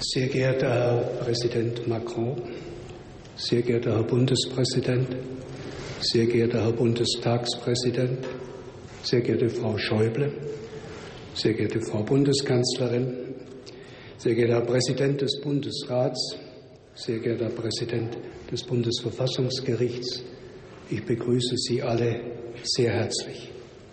Sehr geehrter Herr Präsident Macron, sehr geehrter Herr Bundespräsident, sehr geehrter Herr Bundestagspräsident, sehr geehrte Frau Schäuble, sehr geehrte Frau Bundeskanzlerin, sehr geehrter Herr Präsident des Bundesrats, sehr geehrter Herr Präsident des Bundesverfassungsgerichts, ich begrüße Sie alle sehr herzlich.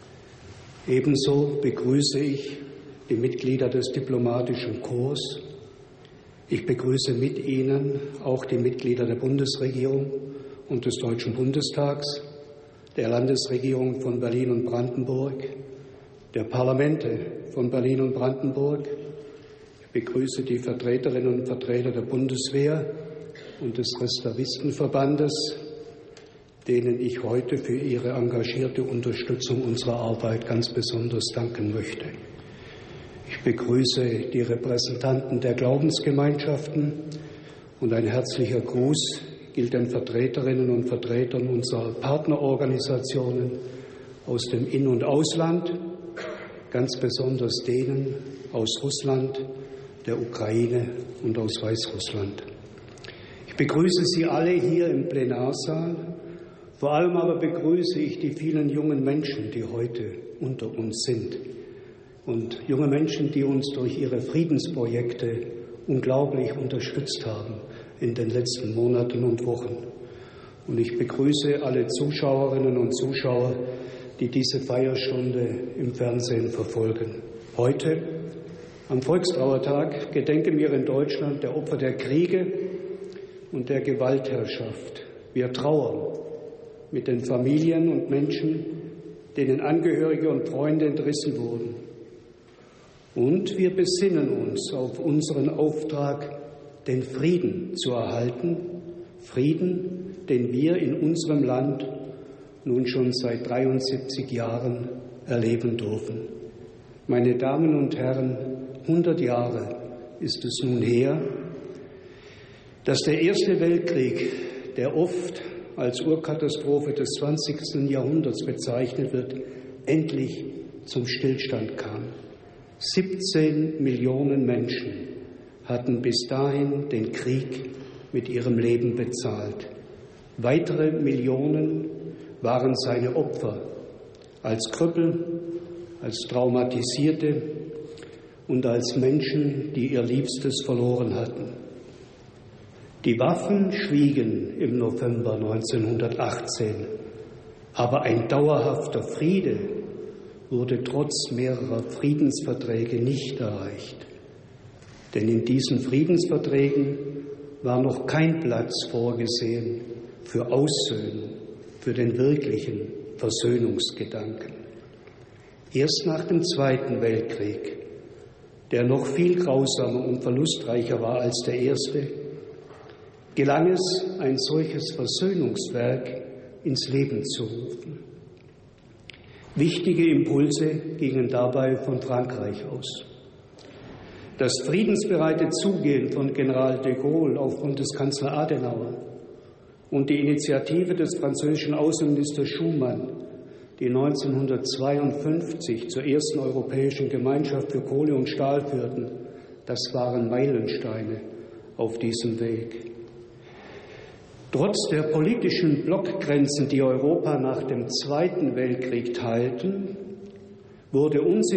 Ebenso begrüße ich die Mitglieder des diplomatischen Korps. Ich begrüße mit Ihnen auch die Mitglieder der Bundesregierung und des Deutschen Bundestags, der Landesregierung von Berlin und Brandenburg, der Parlamente von Berlin und Brandenburg. Ich begrüße die Vertreterinnen und Vertreter der Bundeswehr und des Reservistenverbandes, denen ich heute für ihre engagierte Unterstützung unserer Arbeit ganz besonders danken möchte. Ich begrüße die Repräsentanten der Glaubensgemeinschaften und ein herzlicher Gruß gilt den Vertreterinnen und Vertretern unserer Partnerorganisationen aus dem In- und Ausland, ganz besonders denen aus Russland, der Ukraine und aus Weißrussland. Ich begrüße Sie alle hier im Plenarsaal. Vor allem aber begrüße ich die vielen jungen Menschen, die heute unter uns sind. Und junge Menschen, die uns durch ihre Friedensprojekte unglaublich unterstützt haben in den letzten Monaten und Wochen. Und ich begrüße alle Zuschauerinnen und Zuschauer, die diese Feierstunde im Fernsehen verfolgen. Heute, am Volkstrauertag, gedenken wir in Deutschland der Opfer der Kriege und der Gewaltherrschaft. Wir trauern mit den Familien und Menschen, denen Angehörige und Freunde entrissen wurden. Und wir besinnen uns auf unseren Auftrag, den Frieden zu erhalten, Frieden, den wir in unserem Land nun schon seit 73 Jahren erleben dürfen. Meine Damen und Herren, 100 Jahre ist es nun her, dass der Erste Weltkrieg, der oft als Urkatastrophe des 20. Jahrhunderts bezeichnet wird, endlich zum Stillstand kam. 17 Millionen Menschen hatten bis dahin den Krieg mit ihrem Leben bezahlt. Weitere Millionen waren seine Opfer als Krüppel, als Traumatisierte und als Menschen, die ihr Liebstes verloren hatten. Die Waffen schwiegen im November 1918, aber ein dauerhafter Friede wurde trotz mehrerer Friedensverträge nicht erreicht. Denn in diesen Friedensverträgen war noch kein Platz vorgesehen für Aussöhnung, für den wirklichen Versöhnungsgedanken. Erst nach dem Zweiten Weltkrieg, der noch viel grausamer und verlustreicher war als der erste, gelang es, ein solches Versöhnungswerk ins Leben zu rufen. Wichtige Impulse gingen dabei von Frankreich aus. Das friedensbereite Zugehen von General de Gaulle auf Bundeskanzler Adenauer und die Initiative des französischen Außenministers Schuman, die 1952 zur ersten Europäischen Gemeinschaft für Kohle und Stahl führten, das waren Meilensteine auf diesem Weg. Trotz der politischen Blockgrenzen, die Europa nach dem Zweiten Weltkrieg teilten, wurde uns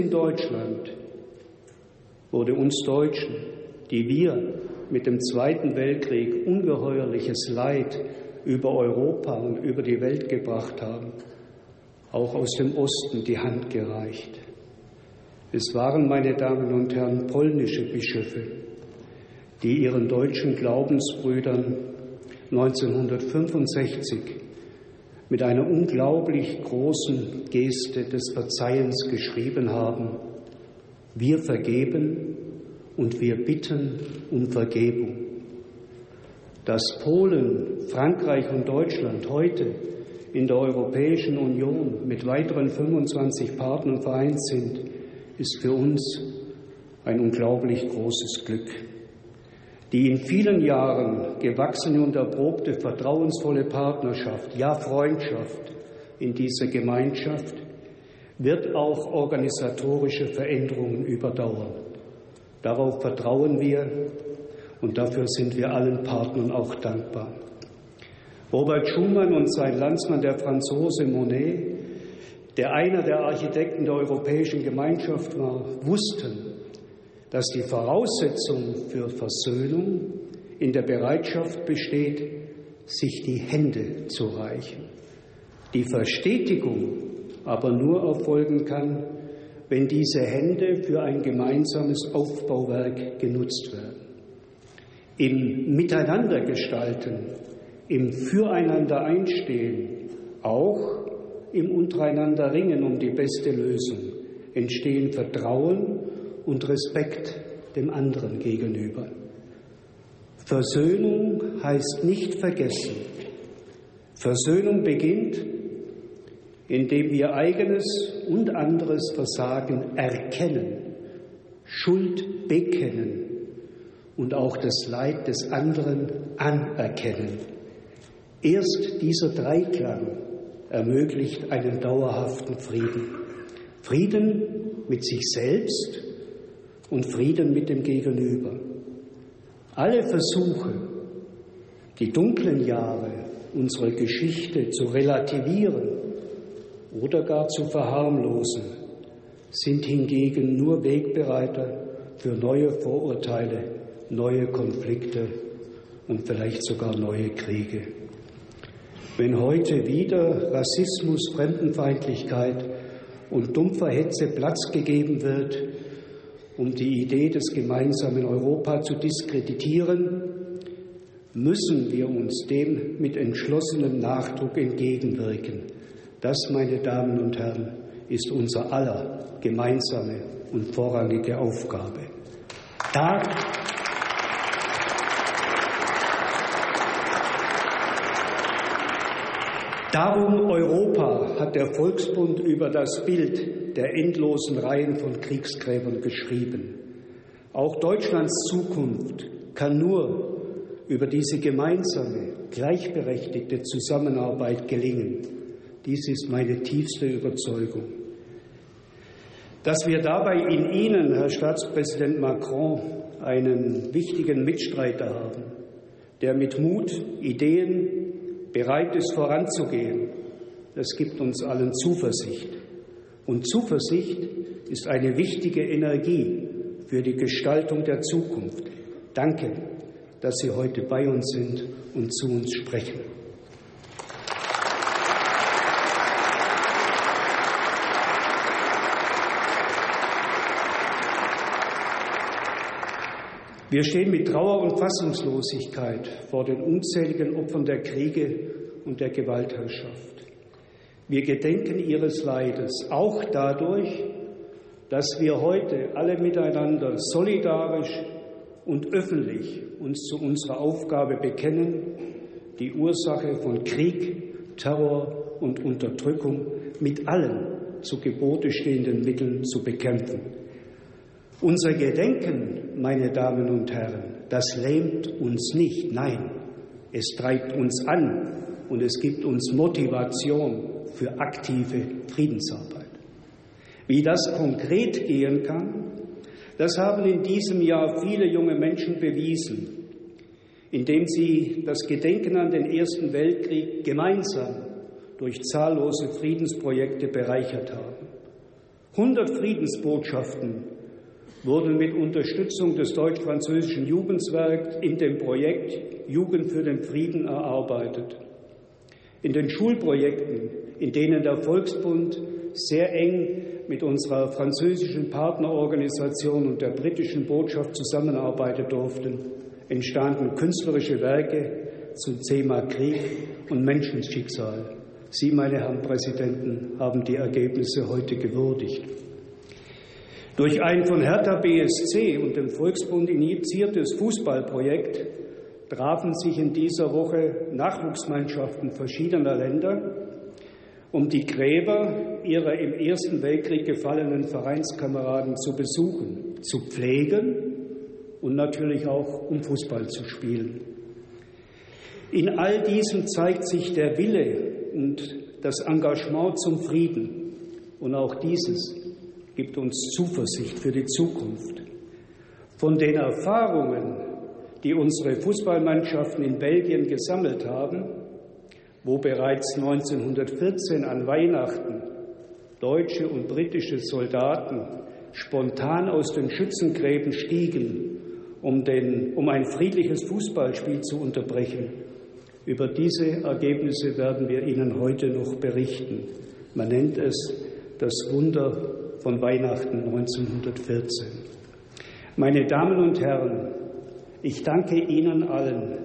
Deutschen, die wir mit dem Zweiten Weltkrieg ungeheuerliches Leid über Europa und über die Welt gebracht haben, auch aus dem Osten die Hand gereicht. Es waren, meine Damen und Herren, polnische Bischöfe, die ihren deutschen Glaubensbrüdern 1965 mit einer unglaublich großen Geste des Verzeihens geschrieben haben: Wir vergeben und wir bitten um Vergebung. Dass Polen, Frankreich und Deutschland heute in der Europäischen Union mit weiteren 25 Partnern vereint sind, ist für uns ein unglaublich großes Glück. Die in vielen Jahren gewachsene und erprobte vertrauensvolle Partnerschaft, ja Freundschaft in dieser Gemeinschaft wird auch organisatorische Veränderungen überdauern. Darauf vertrauen wir Und dafür sind wir allen Partnern auch dankbar. Robert Schuman und sein Landsmann, der Franzose Monet, der einer der Architekten der Europäischen Gemeinschaft war, wussten, dass die Voraussetzung für Versöhnung in der Bereitschaft besteht, sich die Hände zu reichen. Die Verstetigung aber nur erfolgen kann, wenn diese Hände für ein gemeinsames Aufbauwerk genutzt werden. Im Miteinandergestalten, im Füreinander-Einstehen, auch im Untereinander-Ringen um die beste Lösung entstehen Vertrauen und Respekt dem anderen gegenüber. Versöhnung heißt nicht vergessen. Versöhnung beginnt, indem wir eigenes und anderes Versagen erkennen, Schuld bekennen und auch das Leid des anderen anerkennen. Erst dieser Dreiklang ermöglicht einen dauerhaften Frieden. Frieden mit sich selbst und Frieden mit dem Gegenüber. Alle Versuche, die dunklen Jahre unserer Geschichte zu relativieren oder gar zu verharmlosen, sind hingegen nur Wegbereiter für neue Vorurteile, neue Konflikte und vielleicht sogar neue Kriege. Wenn heute wieder Rassismus, Fremdenfeindlichkeit und dumpfer Hetze Platz gegeben wird, um die Idee des gemeinsamen Europa zu diskreditieren, müssen wir uns dem mit entschlossenem Nachdruck entgegenwirken. Das, meine Damen und Herren, ist unser aller gemeinsame und vorrangige Aufgabe. Darum Europa hat der Volksbund über das Bild der endlosen Reihen von Kriegsgräbern geschrieben. Auch Deutschlands Zukunft kann nur über diese gemeinsame, gleichberechtigte Zusammenarbeit gelingen. Dies ist meine tiefste Überzeugung. Dass wir dabei in Ihnen, Herr Staatspräsident Macron, einen wichtigen Mitstreiter haben, der mit Mut, Ideen bereit ist, voranzugehen, das gibt uns allen Zuversicht. Und Zuversicht ist eine wichtige Energie für die Gestaltung der Zukunft. Danke, dass Sie heute bei uns sind und zu uns sprechen. Wir stehen mit Trauer und Fassungslosigkeit vor den unzähligen Opfern der Kriege und der Gewaltherrschaft. Wir gedenken ihres Leides auch dadurch, dass wir heute alle miteinander solidarisch und öffentlich uns zu unserer Aufgabe bekennen, die Ursache von Krieg, Terror und Unterdrückung mit allen zu Gebote stehenden Mitteln zu bekämpfen. Unser Gedenken, meine Damen und Herren, das lähmt uns nicht, nein, es treibt uns an und es gibt uns Motivation für aktive Friedensarbeit. Wie das konkret gehen kann, das haben in diesem Jahr viele junge Menschen bewiesen, indem sie das Gedenken an den Ersten Weltkrieg gemeinsam durch zahllose Friedensprojekte bereichert haben. 100 Friedensbotschaften wurden mit Unterstützung des deutsch-französischen Jugendwerks in dem Projekt Jugend für den Frieden erarbeitet. In den Schulprojekten, in denen der Volksbund sehr eng mit unserer französischen Partnerorganisation und der britischen Botschaft zusammenarbeiten durften, entstanden künstlerische Werke zum Thema Krieg und Menschenschicksal. Sie, meine Herren Präsidenten, haben die Ergebnisse heute gewürdigt. Durch ein von Hertha BSC und dem Volksbund initiiertes Fußballprojekt trafen sich in dieser Woche Nachwuchsmannschaften verschiedener Länder, um die Gräber ihrer im Ersten Weltkrieg gefallenen Vereinskameraden zu besuchen, zu pflegen und natürlich auch um Fußball zu spielen. In all diesem zeigt sich der Wille und das Engagement zum Frieden. Und auch dieses gibt uns Zuversicht für die Zukunft. Von den Erfahrungen, die unsere Fußballmannschaften in Belgien gesammelt haben, wo bereits 1914 an Weihnachten deutsche und britische Soldaten spontan aus den Schützengräben stiegen, um ein friedliches Fußballspiel zu unterbrechen. Über diese Ergebnisse werden wir Ihnen heute noch berichten. Man nennt es das Wunder von Weihnachten 1914. Meine Damen und Herren, ich danke Ihnen allen,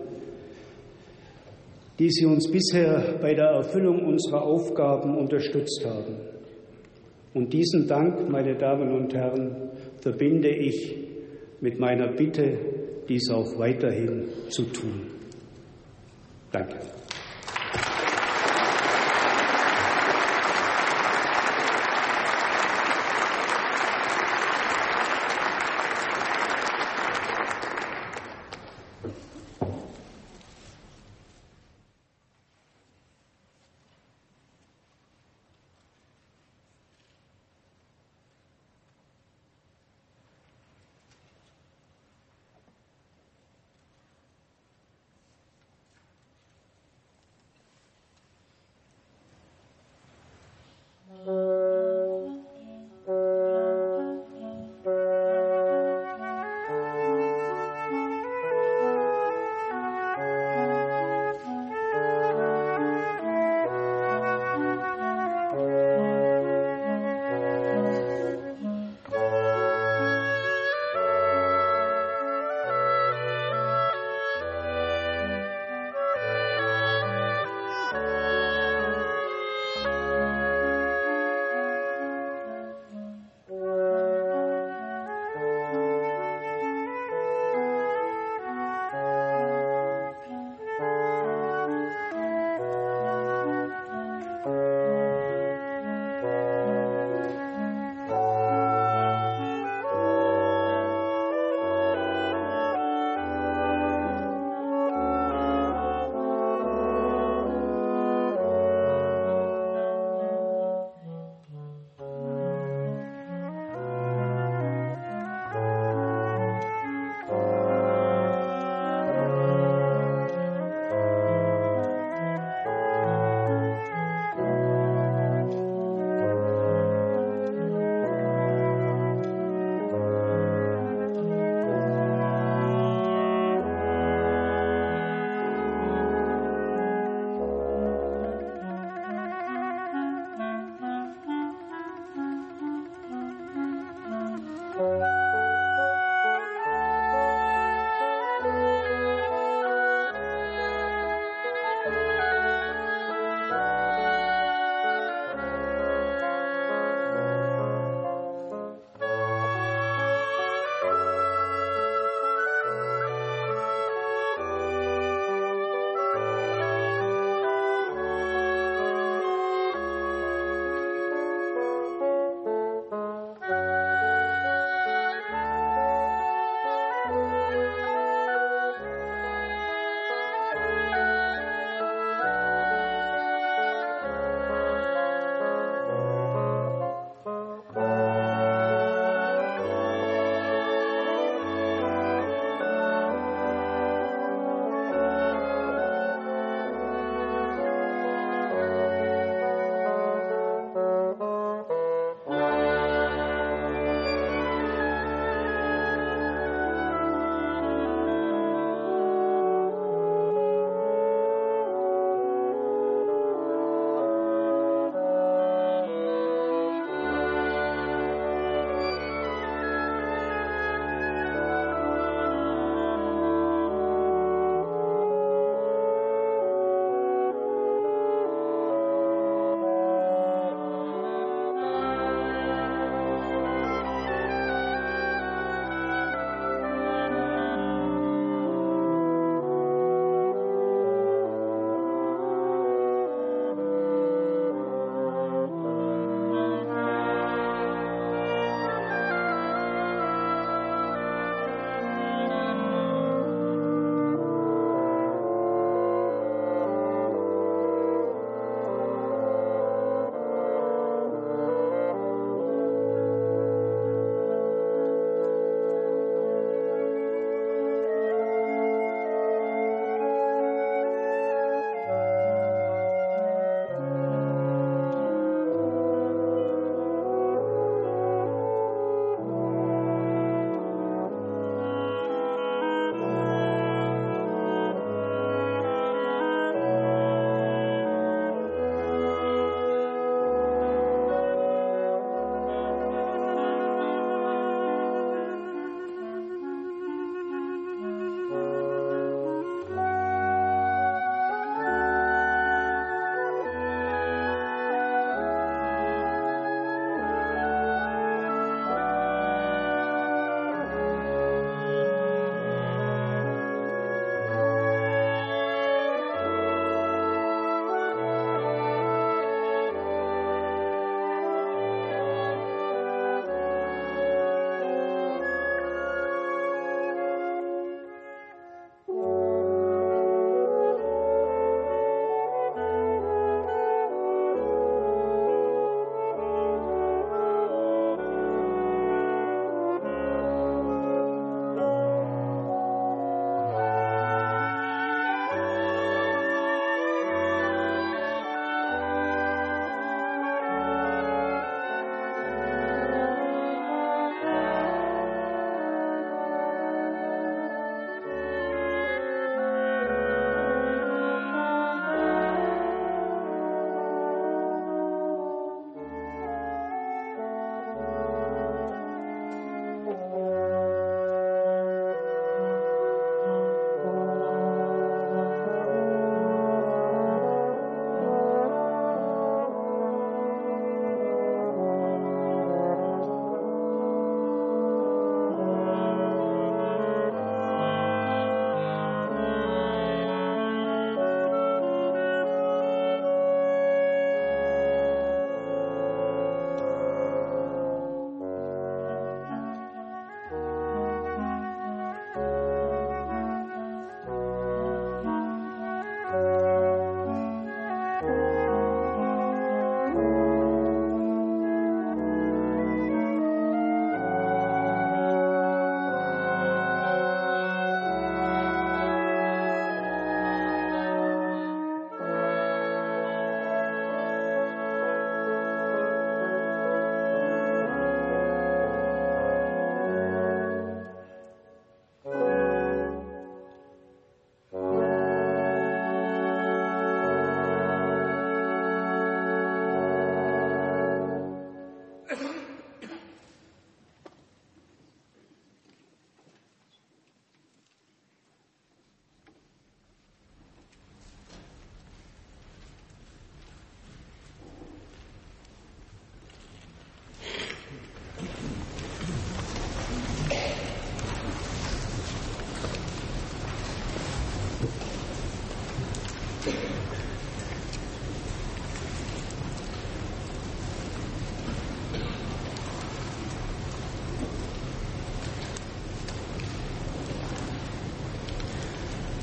die Sie uns bisher bei der Erfüllung unserer Aufgaben unterstützt haben. Und diesen Dank, meine Damen und Herren, verbinde ich mit meiner Bitte, dies auch weiterhin zu tun. Danke.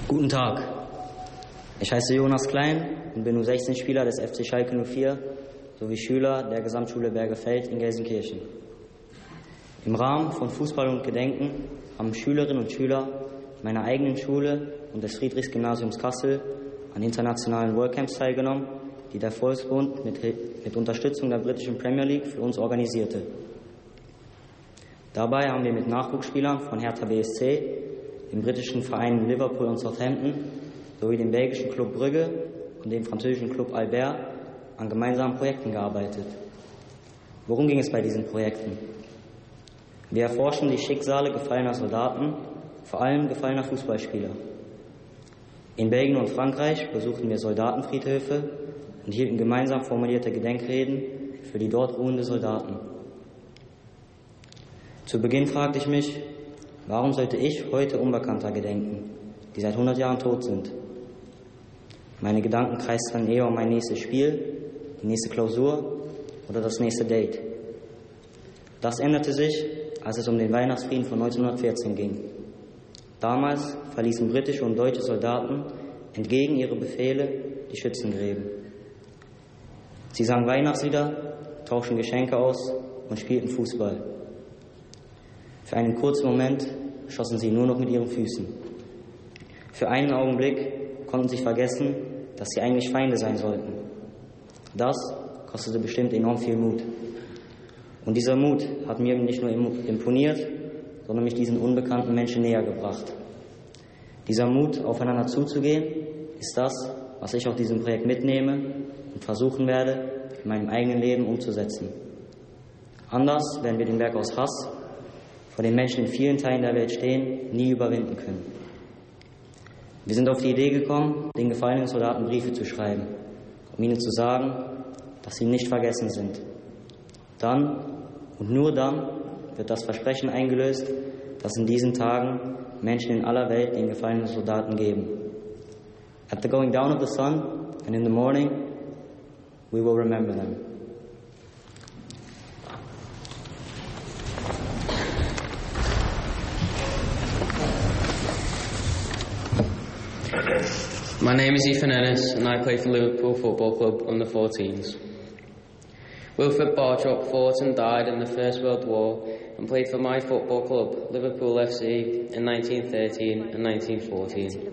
Guten Tag, ich heiße Jonas Klein und bin U16-Spieler des FC Schalke 04 sowie Schüler der Gesamtschule Bergefeld in Gelsenkirchen. Im Rahmen von Fußball und Gedenken haben Schülerinnen und Schüler meiner eigenen Schule und des Friedrichs-Gymnasiums Kassel an internationalen WorldCamps teilgenommen, die der Volksbund mit Unterstützung der britischen Premier League für uns organisierte. Dabei haben wir mit Nachwuchsspielern von Hertha BSC, dem britischen Vereinen Liverpool und Southampton sowie dem belgischen Club Brügge und dem französischen Club Albert an gemeinsamen Projekten gearbeitet. Worum ging es bei diesen Projekten? Wir erforschen die Schicksale gefallener Soldaten, vor allem gefallener Fußballspieler. In Belgien und Frankreich besuchten wir Soldatenfriedhöfe und hielten gemeinsam formulierte Gedenkreden für die dort ruhenden Soldaten. Zu Beginn fragte ich mich, warum sollte ich heute Unbekannter gedenken, die seit 100 Jahren tot sind? Meine Gedanken kreisten dann eher um mein nächstes Spiel, die nächste Klausur oder das nächste Date. Das änderte sich, als es um den Weihnachtsfrieden von 1914 ging. Damals verließen britische und deutsche Soldaten entgegen ihrer Befehle die Schützengräben. Sie sangen Weihnachtslieder, tauschten Geschenke aus und spielten Fußball. Für einen kurzen Moment schossen sie nur noch mit ihren Füßen. Für einen Augenblick konnten sie vergessen, dass sie eigentlich Feinde sein sollten. Das kostete bestimmt enorm viel Mut. Und dieser Mut hat mir nicht nur imponiert, sondern mich diesen unbekannten Menschen näher gebracht. Dieser Mut, aufeinander zuzugehen, ist das, was ich aus diesem Projekt mitnehme und versuchen werde, in meinem eigenen Leben umzusetzen. Anders werden wir den Berg aus Hass, vor dem Menschen in vielen Teilen der Welt stehen, nie überwinden können. Wir sind auf die Idee gekommen, den gefallenen Soldaten Briefe zu schreiben, um ihnen zu sagen, dass sie nicht vergessen sind. Dann und nur dann wird das Versprechen eingelöst, dass in diesen Tagen Menschen in aller Welt den gefallenen Soldaten geben. At the going down of the sun and in the morning, we will remember them. My name is Ethan Ennis and I play for Liverpool Football Club under 14s. Wilfred Bartrop fought and died in the First World War and played for my football club, Liverpool FC, in 1913 and 1914.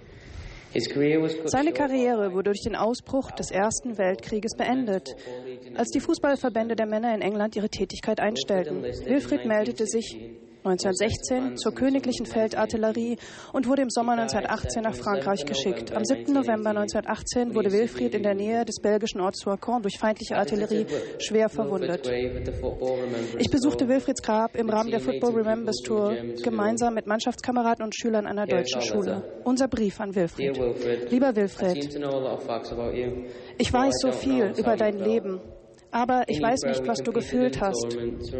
Seine Karriere wurde durch den Ausbruch des Ersten Weltkrieges beendet, als die Fußballverbände der Männer in England ihre Tätigkeit einstellten. Wilfried meldete sich 1916 zur Königlichen Feldartillerie und wurde im Sommer 1918 nach Frankreich geschickt. Am 7. November 1918 wurde Wilfried in der Nähe des belgischen Orts Soissons durch feindliche Artillerie schwer verwundet. Ich besuchte Wilfrieds Grab im Rahmen der Football Remembers Tour gemeinsam mit Mannschaftskameraden und Schülern einer deutschen Schule. Unser Brief an Wilfried. Lieber Wilfried, ich weiß so viel über dein Leben. Aber ich weiß nicht, was du gefühlt hast.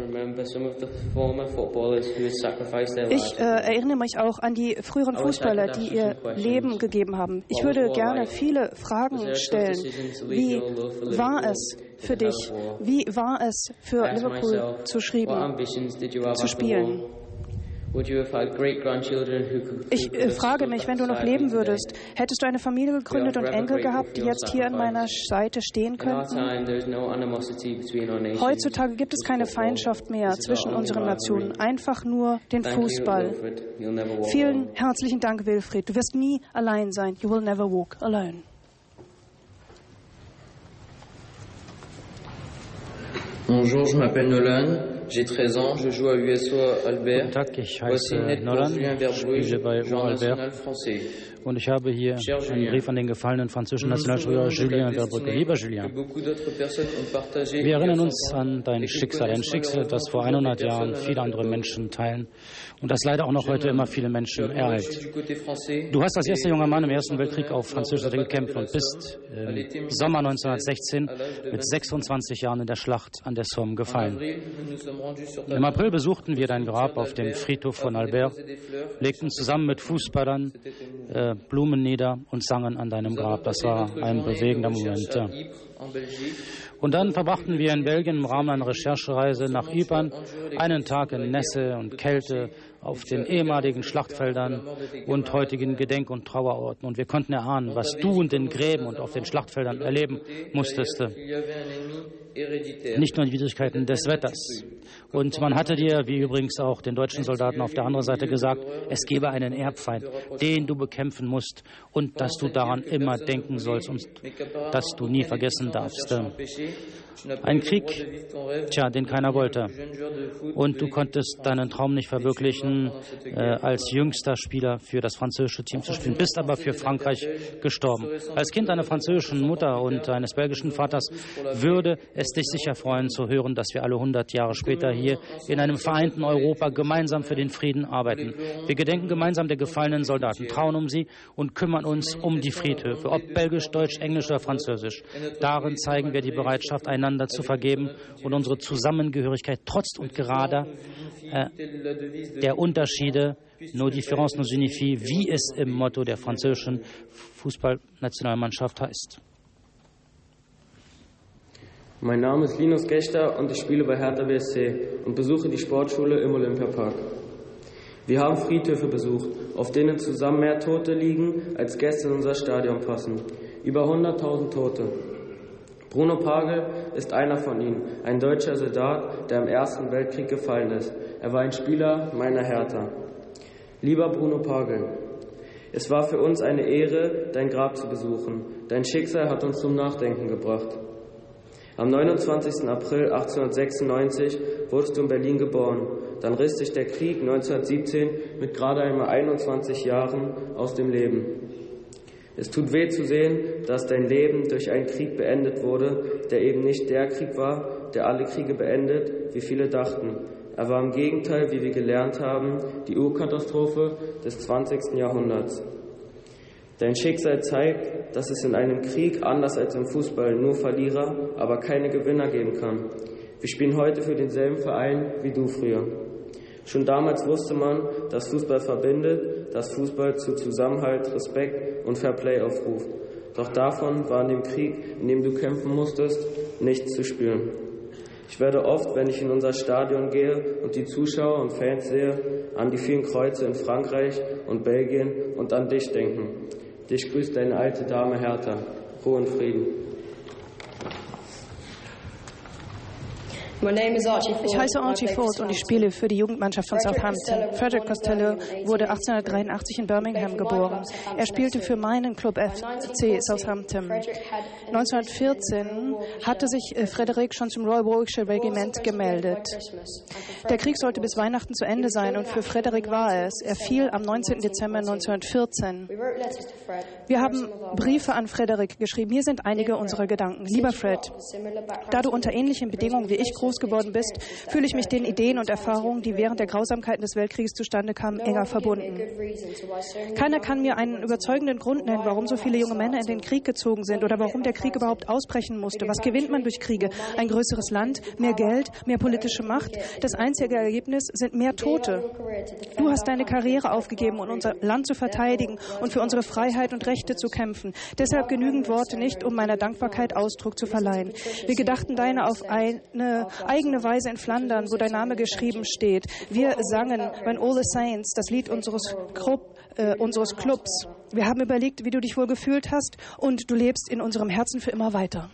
Ich erinnere mich auch an die früheren Fußballer, die ihr Leben gegeben haben. Ich würde gerne viele Fragen stellen. Wie war es für dich? Wie war es für Liverpool zu spielen? Ich frage mich, wenn du noch leben würdest, hättest du eine Familie gegründet und Enkel gehabt, die jetzt hier an meiner Seite stehen könnten? Heutzutage gibt es keine Feindschaft mehr zwischen unseren Nationen, einfach nur den Fußball. Vielen herzlichen Dank, Wilfried. Du wirst nie allein sein. You will never walk alone. Bonjour, je m'appelle Nolan. J'ai 13 ans, je joue à USO Albert. Guten Tag, ich heiße Nolan, spiele bei USO Albert und ich habe hier einen Brief an den gefallenen französischen Nationalspieler Julien Verbrugge. Lieber Julien, wir erinnern uns an dein Schicksal, ein Schicksal, das vor 100 Jahren viele andere Menschen teilen und das leider auch noch heute immer viele Menschen ereilt. Du hast als erster junger Mann im Ersten Weltkrieg auf französischer Seite gekämpft und bist im Sommer 1916 mit 26 Jahren in der Schlacht an der Somme gefallen. Im April besuchten wir dein Grab auf dem Friedhof von Albert, legten zusammen mit Fußballern Blumen nieder und sangen an deinem Grab. Das war ein bewegender Moment. Ja. Und dann verbrachten wir in Belgien im Rahmen einer Recherchereise nach Ypern einen Tag in Nässe und Kälte auf den ehemaligen Schlachtfeldern und heutigen Gedenk- und Trauerorten. Und wir konnten erahnen, was du in den Gräben und auf den Schlachtfeldern erleben musstest. Nicht nur die Widrigkeiten des Wetters. Und man hatte dir, wie übrigens auch den deutschen Soldaten auf der anderen Seite gesagt, es gebe einen Erbfeind, den du bekämpfen musst und dass du daran immer denken sollst und dass du nie vergessen darfst. Ein Krieg, den keiner wollte. Und du konntest deinen Traum nicht verwirklichen, als jüngster Spieler für das französische Team zu spielen, bist aber für Frankreich gestorben. Als Kind einer französischen Mutter und eines belgischen Vaters würde es dich sicher freuen zu hören, dass wir alle 100 Jahre später hier in einem vereinten Europa gemeinsam für den Frieden arbeiten. Wir gedenken gemeinsam der gefallenen Soldaten, trauen um sie und kümmern uns um die Friedhöfe, ob belgisch, deutsch, englisch oder französisch. Darin zeigen wir die Bereitschaft, einander zu vergeben und unsere Zusammengehörigkeit trotz und gerade der Unterschiede, nos différences nous unifient, wie es im Motto der französischen Fußballnationalmannschaft heißt. Mein Name ist Linus Gechter und ich spiele bei Hertha BSC und besuche die Sportschule im Olympiapark. Wir haben Friedhöfe besucht, auf denen zusammen mehr Tote liegen, als Gäste in unser Stadion passen. Über 100.000 Tote. Bruno Pagel ist einer von ihnen, ein deutscher Soldat, der im Ersten Weltkrieg gefallen ist. Er war ein Spieler meiner Hertha. Lieber Bruno Pagel, es war für uns eine Ehre, dein Grab zu besuchen. Dein Schicksal hat uns zum Nachdenken gebracht. Am 29. April 1896 wurdest du in Berlin geboren. Dann riss dich der Krieg 1917 mit gerade einmal 21 Jahren aus dem Leben. Es tut weh zu sehen, dass dein Leben durch einen Krieg beendet wurde, der eben nicht der Krieg war, der alle Kriege beendet, wie viele dachten. Er war im Gegenteil, wie wir gelernt haben, die Urkatastrophe des 20. Jahrhunderts. Dein Schicksal zeigt, dass es in einem Krieg, anders als im Fußball, nur Verlierer, aber keine Gewinner geben kann. Wir spielen heute für denselben Verein wie du früher. Schon damals wusste man, dass Fußball verbindet, dass Fußball zu Zusammenhalt, Respekt und Fairplay aufruft. Doch davon war in dem Krieg, in dem du kämpfen musstest, nichts zu spüren. Ich werde oft, wenn ich in unser Stadion gehe und die Zuschauer und Fans sehe, an die vielen Kreuze in Frankreich und Belgien und an dich denken. Dich grüßt deine alte Dame Hertha. Ruhe und Frieden. Ich heiße Archie Ford und ich spiele für die Jugendmannschaft von Southampton. Frederick Costello wurde 1883 in Birmingham geboren. Er spielte für meinen Club FC Southampton. 1914 hatte sich Frederick schon zum Royal Warwickshire Regiment gemeldet. Der Krieg sollte bis Weihnachten zu Ende sein und für Frederick war es. Er fiel am 19. Dezember 1914. Wir haben Briefe an Frederick geschrieben. Hier sind einige unserer Gedanken. Lieber Fred, da du unter ähnlichen Bedingungen wie ich groß geworden bist, fühle ich mich den Ideen und Erfahrungen, die während der Grausamkeiten des Weltkrieges zustande kamen, enger verbunden. Keiner kann mir einen überzeugenden Grund nennen, warum so viele junge Männer in den Krieg gezogen sind oder warum der Krieg überhaupt ausbrechen musste. Was gewinnt man durch Kriege? Ein größeres Land, mehr Geld, mehr politische Macht. Das einzige Ergebnis sind mehr Tote. Du hast deine Karriere aufgegeben, um unser Land zu verteidigen und für unsere Freiheit und Rechte zu kämpfen. Deshalb genügend Worte nicht, um meiner Dankbarkeit Ausdruck zu verleihen. Wir gedachten deiner auf eine eigene Weise in Flandern, wo dein Name geschrieben steht. Wir sangen When All the Saints, das Lied unseres Clubs. Wir haben überlegt, wie du dich wohl gefühlt hast und du lebst in unserem Herzen für immer weiter.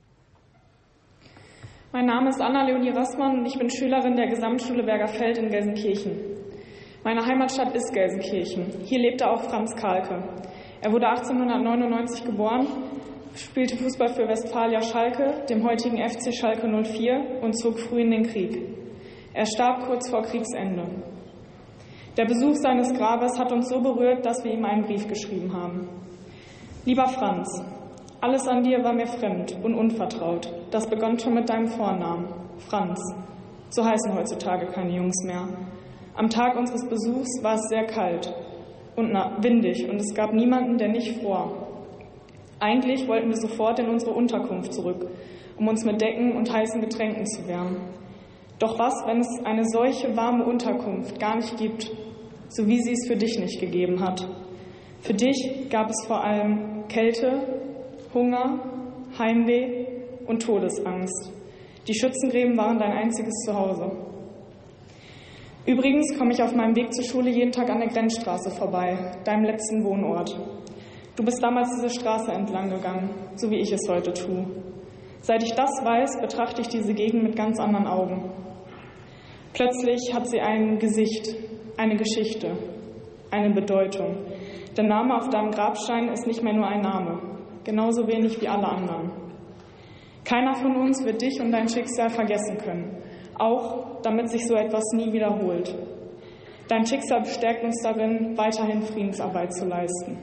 Mein Name ist Anna-Leonie Rassmann und ich bin Schülerin der Gesamtschule Bergerfeld in Gelsenkirchen. Meine Heimatstadt ist Gelsenkirchen. Hier lebte auch Franz Kahlke. Er wurde 1899 geboren, spielte Fußball für Westfalia Schalke, dem heutigen FC Schalke 04 und zog früh in den Krieg. Er starb kurz vor Kriegsende. Der Besuch seines Grabes hat uns so berührt, dass wir ihm einen Brief geschrieben haben. Lieber Franz, alles an dir war mir fremd und unvertraut. Das begann schon mit deinem Vornamen, Franz. So heißen heutzutage keine Jungs mehr. Am Tag unseres Besuchs war es sehr kalt und windig und es gab niemanden, der nicht fror. Eigentlich wollten wir sofort in unsere Unterkunft zurück, um uns mit Decken und heißen Getränken zu wärmen. Doch was, wenn es eine solche warme Unterkunft gar nicht gibt, so wie sie es für dich nicht gegeben hat? Für dich gab es vor allem Kälte, Hunger, Heimweh und Todesangst. Die Schützengräben waren dein einziges Zuhause. Übrigens komme ich auf meinem Weg zur Schule jeden Tag an der Grenzstraße vorbei, deinem letzten Wohnort. Du bist damals diese Straße entlang gegangen, so wie ich es heute tue. Seit ich das weiß, betrachte ich diese Gegend mit ganz anderen Augen. Plötzlich hat sie ein Gesicht, eine Geschichte, eine Bedeutung. Der Name auf deinem Grabstein ist nicht mehr nur ein Name, genauso wenig wie alle anderen. Keiner von uns wird dich und dein Schicksal vergessen können, auch damit sich so etwas nie wiederholt. Dein Schicksal bestärkt uns darin, weiterhin Friedensarbeit zu leisten.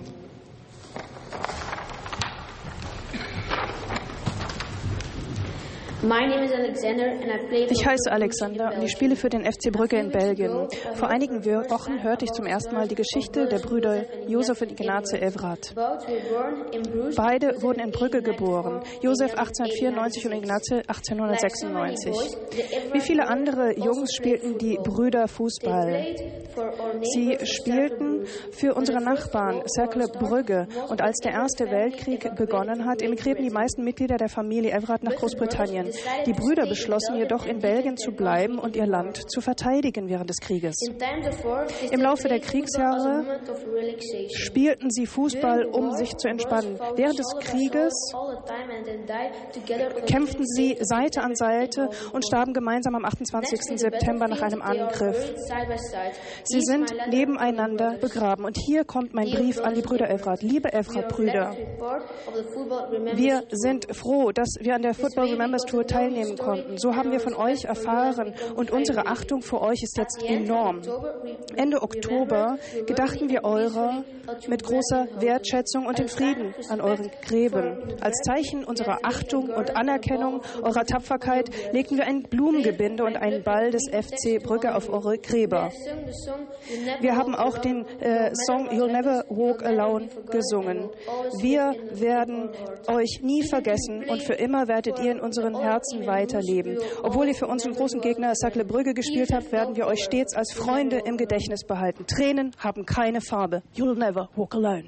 Ich heiße Alexander und ich spiele für den FC Brügge in Belgien. Vor einigen Wochen hörte ich zum ersten Mal die Geschichte der Brüder Josef und Ignace Evrath. Beide wurden in Brügge geboren, Josef 1894 und Ignace 1896. Wie viele andere Jungs spielten die Brüder Fußball. Sie spielten für unsere Nachbarn Cercle Brügge und als der Erste Weltkrieg begonnen hat, emigrierten die meisten Mitglieder der Familie Evrath nach Großbritannien. Die Brüder beschlossen jedoch, in Belgien zu bleiben und ihr Land zu verteidigen während des Krieges. Im Laufe der Kriegsjahre spielten sie Fußball, um sich zu entspannen. Während des Krieges kämpften sie Seite an Seite und starben gemeinsam am 28. September nach einem Angriff. Sie sind nebeneinander begraben. Und hier kommt mein Brief an die Brüder Evrath. Liebe Evrath-Brüder, wir sind froh, dass wir an der Football Remembers Tour teilnehmen konnten. So haben wir von euch erfahren und unsere Achtung für euch ist jetzt enorm. Ende Oktober gedachten wir eurer mit großer Wertschätzung und in Frieden an euren Gräben. Als Zeichen unserer Achtung und Anerkennung eurer Tapferkeit legten wir ein Blumengebinde und einen Ball des FC Brügge auf eure Gräber. Wir haben auch den Song You'll Never Walk Alone gesungen. Wir werden euch nie vergessen und für immer werdet ihr in unseren Herzen weiterleben. Obwohl ihr für unseren großen Gegner Cercle Brügge gespielt habt, werden wir euch stets als Freunde im Gedächtnis behalten. Tränen haben keine Farbe. You'll never walk alone.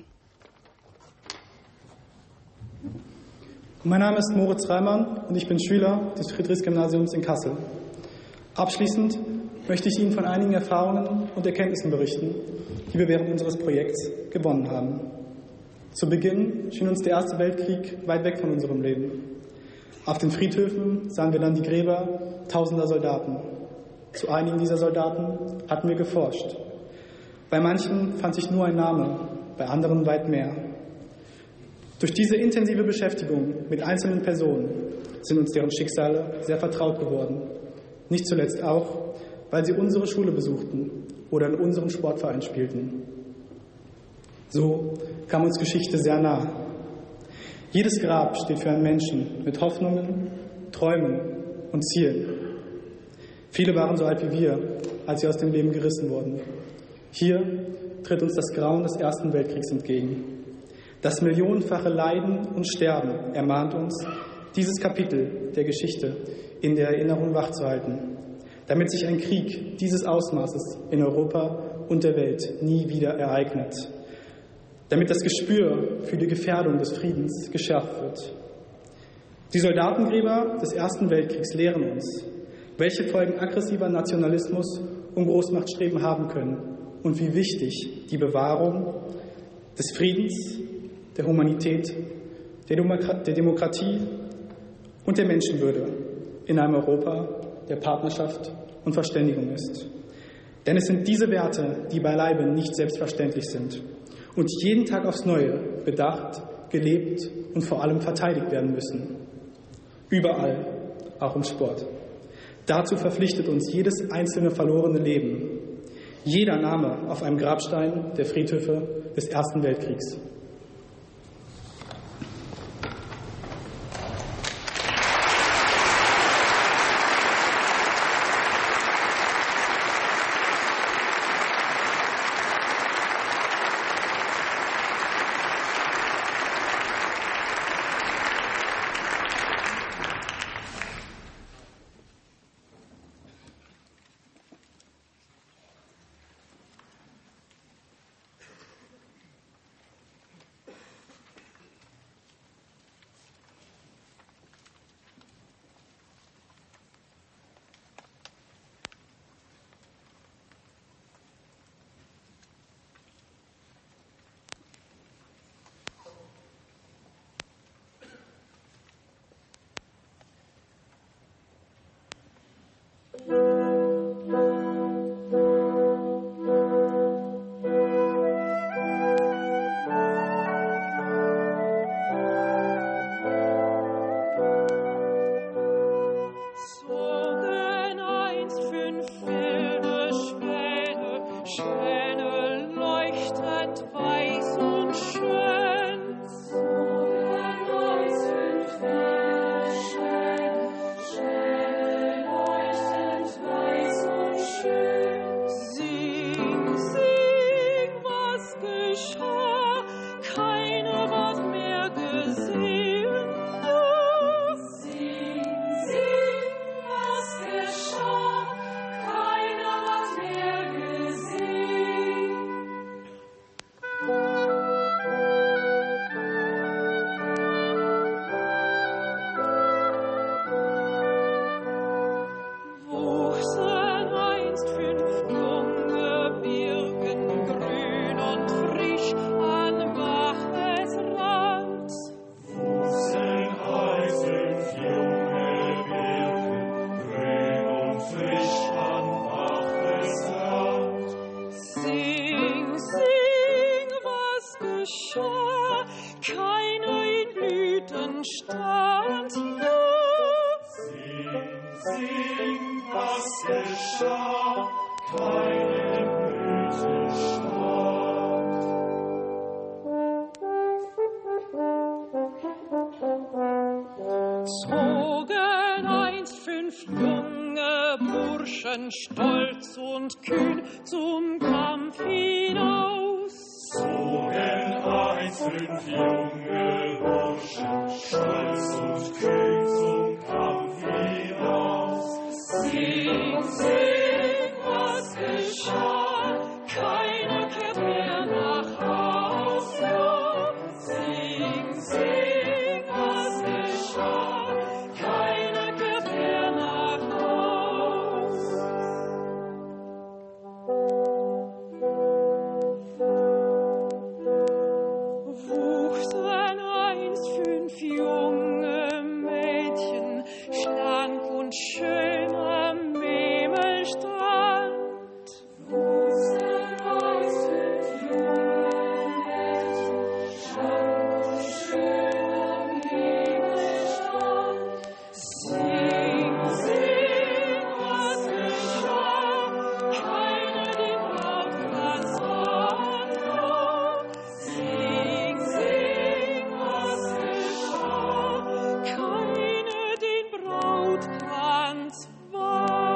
Mein Name ist Moritz Reimann und ich bin Schüler des Friedrichs-Gymnasiums in Kassel. Abschließend möchte ich Ihnen von einigen Erfahrungen und Erkenntnissen berichten, die wir während unseres Projekts gewonnen haben. Zu Beginn schien uns der Erste Weltkrieg weit weg von unserem Leben. Auf den Friedhöfen sahen wir dann die Gräber tausender Soldaten. Zu einigen dieser Soldaten hatten wir geforscht. Bei manchen fand sich nur ein Name, bei anderen weit mehr. Durch diese intensive Beschäftigung mit einzelnen Personen sind uns deren Schicksale sehr vertraut geworden. Nicht zuletzt auch, weil sie unsere Schule besuchten oder in unserem Sportverein spielten. So kam uns Geschichte sehr nah. Jedes Grab steht für einen Menschen mit Hoffnungen, Träumen und Zielen. Viele waren so alt wie wir, als sie aus dem Leben gerissen wurden. Hier tritt uns das Grauen des Ersten Weltkriegs entgegen. Das millionenfache Leiden und Sterben ermahnt uns, dieses Kapitel der Geschichte in der Erinnerung wachzuhalten, damit sich ein Krieg dieses Ausmaßes in Europa und der Welt nie wieder ereignet, damit das Gespür für die Gefährdung des Friedens geschärft wird. Die Soldatengräber des Ersten Weltkriegs lehren uns, welche Folgen aggressiver Nationalismus und Großmachtstreben haben können und wie wichtig die Bewahrung des Friedens, der Humanität, der Demokratie und der Menschenwürde in einem Europa der Partnerschaft und Verständigung ist. Denn es sind diese Werte, die beileibe nicht selbstverständlich sind und jeden Tag aufs Neue bedacht, gelebt und vor allem verteidigt werden müssen. Überall, auch im Sport. Dazu verpflichtet uns jedes einzelne verlorene Leben, jeder Name auf einem Grabstein der Friedhöfe des Ersten Weltkriegs. Schwäne leuchtend weiß und schön. Schwäne leuchtend weiß und schön. Sing, sing, was geschah, keiner ward mehr gesehen. Sing, sing, was geschah, keiner ward mehr gesehen. Wuchsen einst 5 junge Birken, grün und frisch an Baches Rand. Wuchsen einst 5 junge Birken, grün und frisch an Baches Rand. Sing, sing, was geschah, keiner in Blüten stand. Sing, was geschah, keine Blüte stand. Zogen einst 5 junge Burschen, stolz und kühn, zum Kampf hinaus. Zogen einst 5 junge Burschen, stolz und kühn zum Kampf hinaus. Sing, sing, was geschah, keiner kehrt mehr nach Haus. Sing, sing, was geschah, keiner kehrt mehr nach Haus. Wuchsen einst 5 junge Mädchen, schlank und schön am Memmelstrand. Wuchsen einst 5 junge Mädchen, schlank und schön am Memmelstrand. Sing, sing, was geschah, keiner den Brautplatz fand. Sing, sing, was geschah, keiner den Brautkranz wand.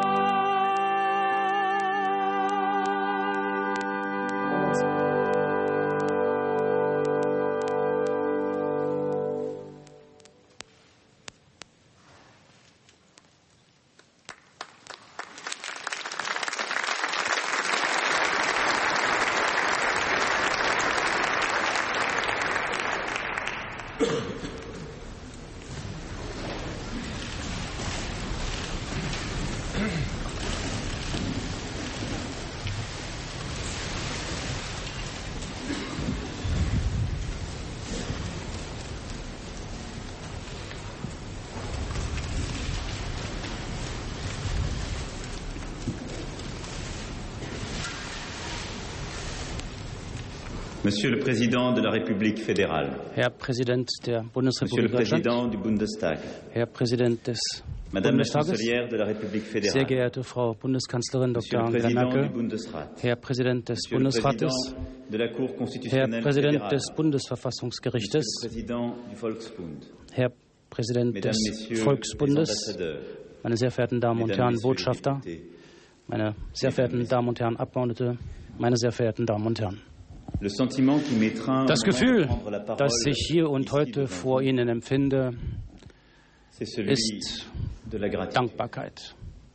Monsieur le Président de la République fédérale, Herr Präsident der Monsieur le Bundesrepublik Président Deutschland, du Bundestag, Herr Präsident des Madame la Bundestages, Chancelière de la République sehr fédérale, geehrte Frau Bundeskanzlerin Monsieur Dr. le Angela Président du Merkel, Bundesrat, Herr Präsident des Monsieur le Bundesrates, Président de la Cour Herr constitutionnelle Präsident fédérale, des Monsieur Bundesverfassungsgerichtes, le Président du Volksbund, Herr Präsident Mesdames, des Messieurs les Volksbundes, ambassadeurs, meine sehr verehrten Damen und Mesdames, Herren Messieurs les Botschafter, députés, meine sehr verehrten Damen und Herren Abgeordnete, meine sehr verehrten Damen und Herren. le sentiment qui m'étreint Das au moment de Gefühl, prendre la parole das ich hier und ici heute devant vor vous, Ihnen empfinde, c'est celui ist de la gratitude. Dankbarkeit.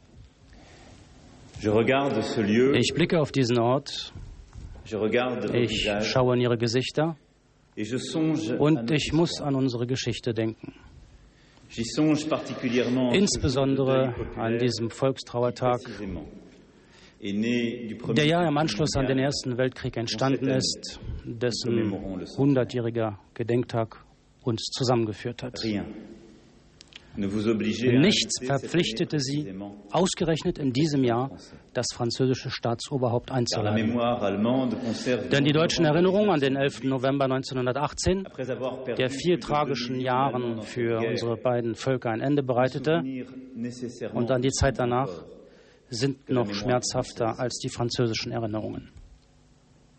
Je regarde ce lieu, Ich blicke auf diesen Ort, je regarde vos ich visages, schaue in Ihre Gesichter et je songe à und notre ich muss histoire. an unsere Geschichte denken. J'y songe particulièrement Insbesondere au jour de an deuil diesem Volkstrauertag, précisément est né du premier der ja im conflit Anschluss an den mondial. Ersten Weltkrieg entstanden ist, dessen 100-jähriger Gedenktag uns zusammengeführt hat. Rien ne vous obligez à Nichts ajouter cette verpflichtete année sie, précisément, ausgerechnet in diesem Jahr das französische Staatsoberhaupt car la einzuleiten. mémoire allemande conserve Denn die deutschen vivement Erinnerungen an den 11. November 1918, après avoir perdu der 4 plus de 2 tragischen millions Jahren d'Allemands für dans cette unsere guerre, beiden Völker ein Ende bereitete, souvenir nécessairement und an die Zeit danach encore sind noch schmerzhafter als die französischen Erinnerungen.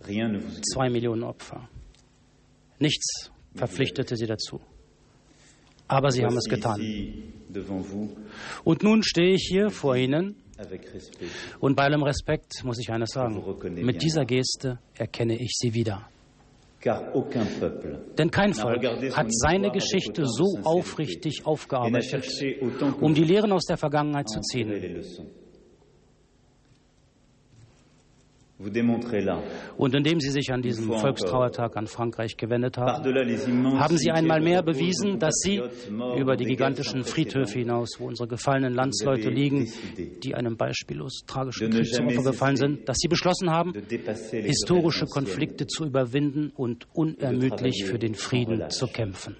2 Millionen Opfer. Nichts verpflichtete sie dazu. Aber sie haben es getan. Und nun stehe ich hier vor Ihnen und bei allem Respekt muss ich eines sagen. Mit dieser Geste erkenne ich Sie wieder. Denn kein Volk hat seine Geschichte so aufrichtig aufgearbeitet, um die Lehren aus der Vergangenheit zu ziehen. Und indem Sie sich an diesem Volkstrauertag an Frankreich gewendet haben, haben Sie einmal mehr bewiesen, dass Sie über die gigantischen Friedhöfe hinaus, wo unsere gefallenen Landsleute liegen, die einem beispiellos tragischen Krieg zum Opfer gefallen sind, dass Sie beschlossen haben, historische Konflikte zu überwinden und unermüdlich für den Frieden zu kämpfen.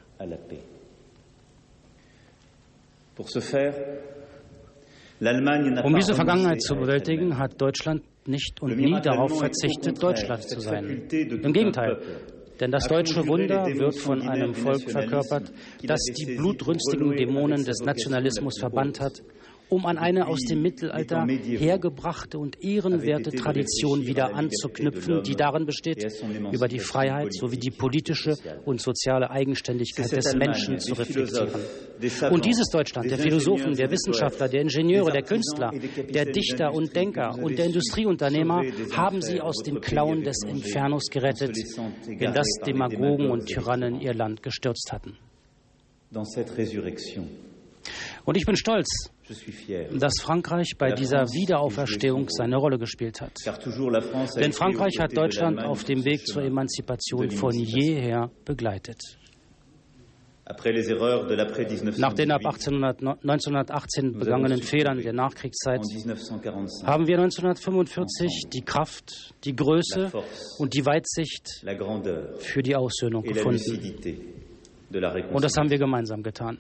Um diese Vergangenheit zu bewältigen, hat Deutschland nicht und nie darauf verzichtet, Deutschland zu sein. Im Gegenteil, denn das deutsche Wunder wird von einem Volk verkörpert, das die blutrünstigen Dämonen des Nationalismus verbannt hat, um an eine aus dem Mittelalter hergebrachte und ehrenwerte Tradition wieder anzuknüpfen, die darin besteht, über die Freiheit sowie die politische und soziale Eigenständigkeit des Menschen zu reflektieren. Und dieses Deutschland der Philosophen, der Wissenschaftler, der Ingenieure, der Künstler, der Dichter und Denker und der Industrieunternehmer haben sie aus den Klauen des Infernos gerettet, in das Demagogen und Tyrannen ihr Land gestürzt hatten. Und ich bin stolz, dass Frankreich bei dieser Wiederauferstehung seine Rolle gespielt hat. Denn Frankreich hat Deutschland auf dem Weg zur Emanzipation von jeher begleitet. Nach den ab 1918 begangenen Fehlern der Nachkriegszeit haben wir 1945 die Kraft, die Größe und die Weitsicht für die Aussöhnung gefunden. Und das haben wir gemeinsam getan.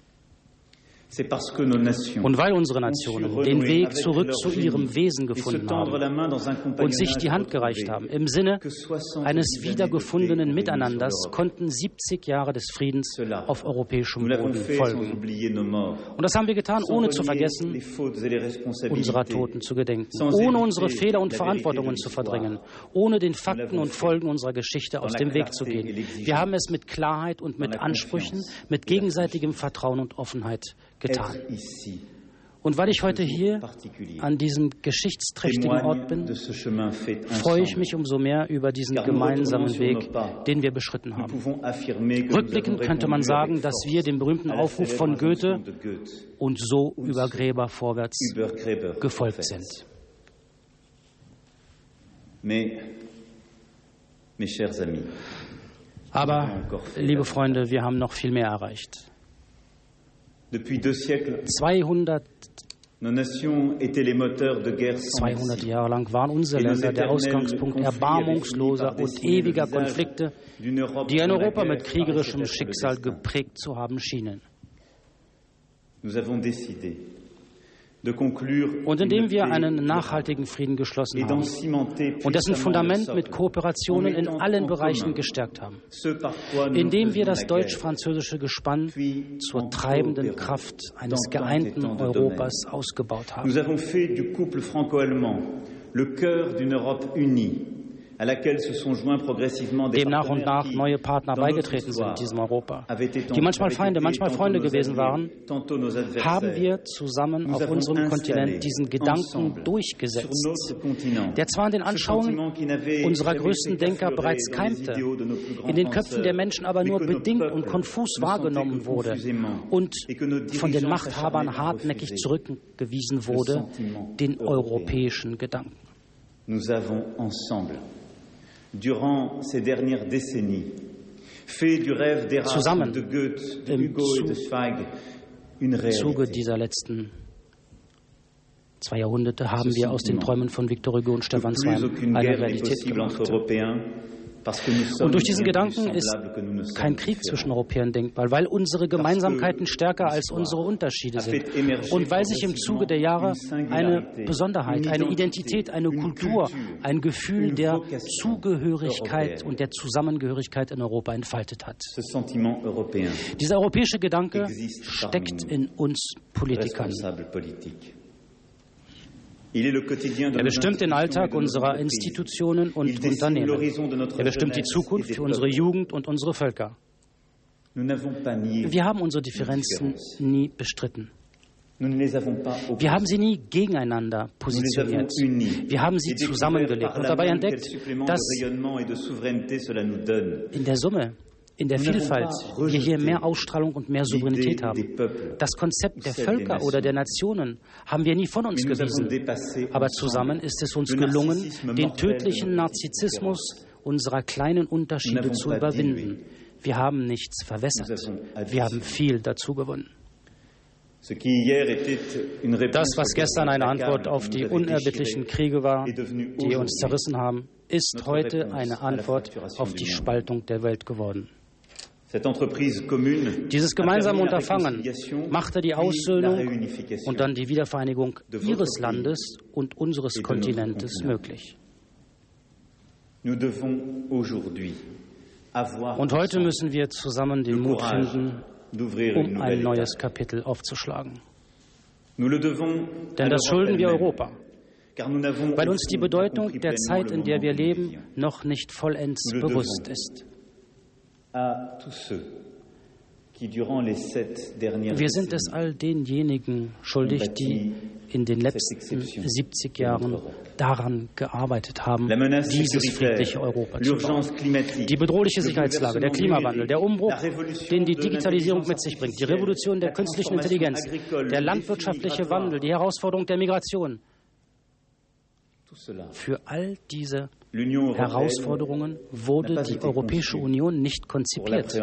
Und weil unsere Nationen den Weg zurück zu ihrem Wesen gefunden haben und sich die Hand gereicht haben, im Sinne eines wiedergefundenen Miteinanders, konnten 70 Jahre des Friedens auf europäischem Boden folgen. Und das haben wir getan, ohne zu vergessen, unserer Toten zu gedenken, ohne unsere Fehler und Verantwortungen zu verdrängen, ohne den Fakten und Folgen unserer Geschichte aus dem Weg zu gehen. Wir haben es mit Klarheit und mit Ansprüchen, mit gegenseitigem Vertrauen und Offenheit getan. Und weil ich heute hier an diesem geschichtsträchtigen Ort bin, freue ich mich umso mehr über diesen gemeinsamen Weg, den wir beschritten haben. Rückblickend könnte man sagen, dass wir dem berühmten Aufruf von Goethe und so über Gräber vorwärts gefolgt sind. Aber, liebe Freunde, wir haben noch viel mehr erreicht. 200 Jahre lang waren unsere Länder der Ausgangspunkt erbarmungsloser und ewiger Konflikte, die ein Europa mit kriegerischem Schicksal geprägt zu haben schienen. Und indem wir einen nachhaltigen Frieden geschlossen haben und dessen Fundament mit Kooperationen in allen Bereichen gestärkt haben, indem wir das deutsch-französische Gespann zur treibenden Kraft eines geeinten Europas ausgebaut haben. Dem nach und nach neue Partner beigetreten sind in diesem Europa, die manchmal Feinde, manchmal Freunde gewesen waren, haben wir zusammen auf unserem Kontinent diesen Gedanken durchgesetzt, der zwar in den Anschauungen unserer größten Denker bereits keimte, in den Köpfen der Menschen aber nur bedingt und konfus wahrgenommen wurde und von den Machthabern hartnäckig zurückgewiesen wurde, den europäischen Gedanken. Durant ces dernières décennies, fait du rêve d'Erasme, de Goethe, de Hugo et de Zweig une réalité. Im Zuge dieser letzten 2 Jahrhunderte haben wir aus den Träumen von Victor Hugo und Stefan Zweig eine Realität gemacht. Und durch diesen Gedanken ist kein Krieg zwischen Europäern denkbar, weil unsere Gemeinsamkeiten stärker als unsere Unterschiede sind und weil sich im Zuge der Jahre eine Besonderheit, eine Identität, eine Kultur, ein Gefühl der Zugehörigkeit und der Zusammengehörigkeit in Europa entfaltet hat. Dieser europäische Gedanke steckt in uns Politikern. Er bestimmt den Alltag unserer Institutionen und Unternehmen. Er bestimmt die Zukunft für unsere Jugend und unsere Völker. Wir haben unsere Differenzen nie bestritten. Wir haben sie nie gegeneinander positioniert. Wir haben sie zusammengelegt und dabei entdeckt, dass in der Summe, in der Vielfalt, wir hier mehr Ausstrahlung und mehr Souveränität haben. Das Konzept der Völker oder der Nationen haben wir nie von uns gewiesen. Aber zusammen ist es uns gelungen, den tödlichen Narzissmus unserer kleinen Unterschiede zu überwinden. Wir haben nichts verwässert. Wir haben viel dazu gewonnen. Das, was gestern eine Antwort auf die unerbittlichen Kriege war, die uns zerrissen haben, ist heute eine Antwort auf die Spaltung der Welt geworden. Dieses gemeinsame Unterfangen machte die Aussöhnung und dann die Wiedervereinigung Ihres Landes und unseres Kontinentes möglich. Und heute müssen wir zusammen den Mut finden, um ein neues Kapitel aufzuschlagen. Denn das schulden wir Europa, weil uns die Bedeutung der Zeit, in der wir leben, noch nicht vollends bewusst ist. Wir sind es all denjenigen schuldig, die in den letzten 70 Jahren daran gearbeitet haben, dieses friedliche Europa zu bauen. Die bedrohliche Sicherheitslage, der Klimawandel, der Umbruch, den die Digitalisierung mit sich bringt, die Revolution der künstlichen Intelligenz, der landwirtschaftliche Wandel, die Herausforderung der Migration. Für all diese Herausforderungen wurde die Europäische Union nicht konzipiert.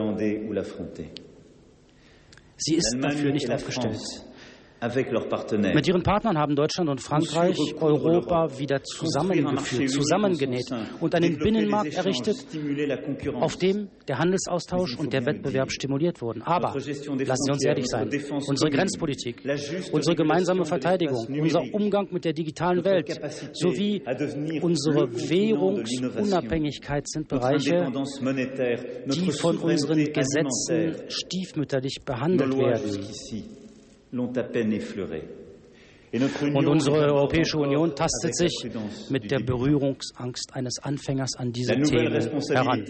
Sie ist dafür nicht aufgestellt. Mit ihren Partnern haben Deutschland und Frankreich Europa wieder zusammengeführt, zusammengenäht und einen Binnenmarkt errichtet, auf dem der Handelsaustausch und der Wettbewerb stimuliert wurden. Aber, lassen Sie uns ehrlich sein, unsere Grenzpolitik, unsere gemeinsame Verteidigung, unser Umgang mit der digitalen Welt sowie unsere Währungsunabhängigkeit sind Bereiche, die von unseren Gesetzen stiefmütterlich behandelt werden. Und unsere Europäische Union tastet sich mit der Berührungsangst eines Anfängers an diese Themen heran.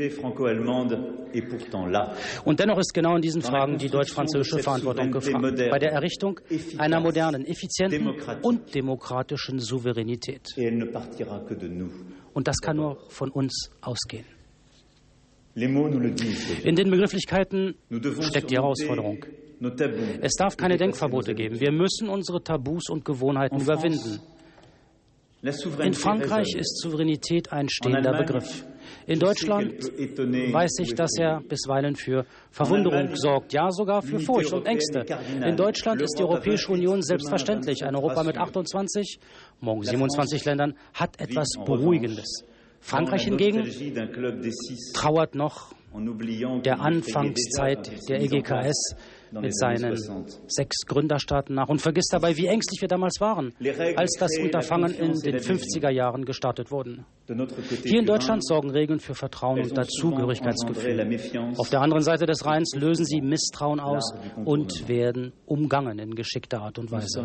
Und dennoch ist genau in diesen Fragen die deutsch-französische Verantwortung gefragt, bei der Errichtung einer modernen, effizienten und demokratischen Souveränität. Und das kann nur von uns ausgehen. In den Begrifflichkeiten steckt die Herausforderung. Es darf keine Denkverbote geben. Wir müssen unsere Tabus und Gewohnheiten überwinden. In Frankreich ist Souveränität ein stehender Begriff. In Deutschland weiß ich, dass er bisweilen für Verwunderung sorgt, ja sogar für Furcht und Ängste. In Deutschland ist die Europäische Union selbstverständlich. Ein Europa mit 28, morgen 27 Ländern hat etwas Beruhigendes. Frankreich hingegen trauert noch der Anfangszeit der EGKS mit seinen 6 Gründerstaaten nach und vergisst dabei, wie ängstlich wir damals waren, als das Unterfangen in den 50er Jahren gestartet wurde. Hier in Deutschland sorgen Regeln für Vertrauen und Dazugehörigkeitsgefühl. Auf der anderen Seite des Rheins lösen sie Misstrauen aus und werden umgangen in geschickter Art und Weise.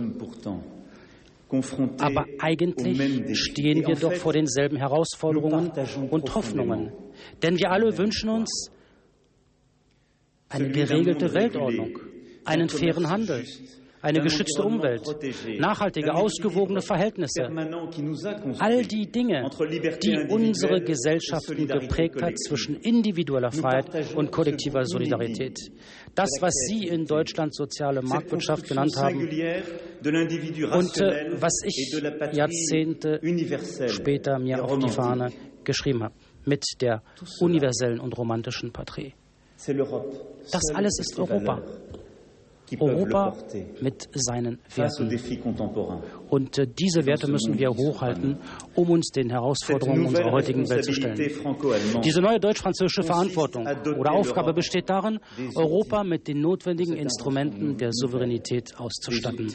Aber eigentlich stehen wir doch vor denselben Herausforderungen und Hoffnungen. Denn wir alle wünschen uns eine geregelte Weltordnung, einen fairen Handel, eine geschützte Umwelt, nachhaltige, ausgewogene Verhältnisse. All die Dinge, die unsere Gesellschaften geprägt hat zwischen individueller Freiheit und kollektiver Solidarität. Das, was Sie in Deutschland soziale Marktwirtschaft genannt haben und was ich Jahrzehnte später mir auf die Fahne geschrieben habe, mit der universellen und romantischen Patrie. Das alles ist Europa. Europa mit seinen Werten. Und diese Werte müssen wir hochhalten, um uns den Herausforderungen unserer heutigen Welt zu stellen. Diese neue deutsch-französische Verantwortung oder Aufgabe besteht darin, Europa mit den notwendigen Instrumenten der Souveränität auszustatten.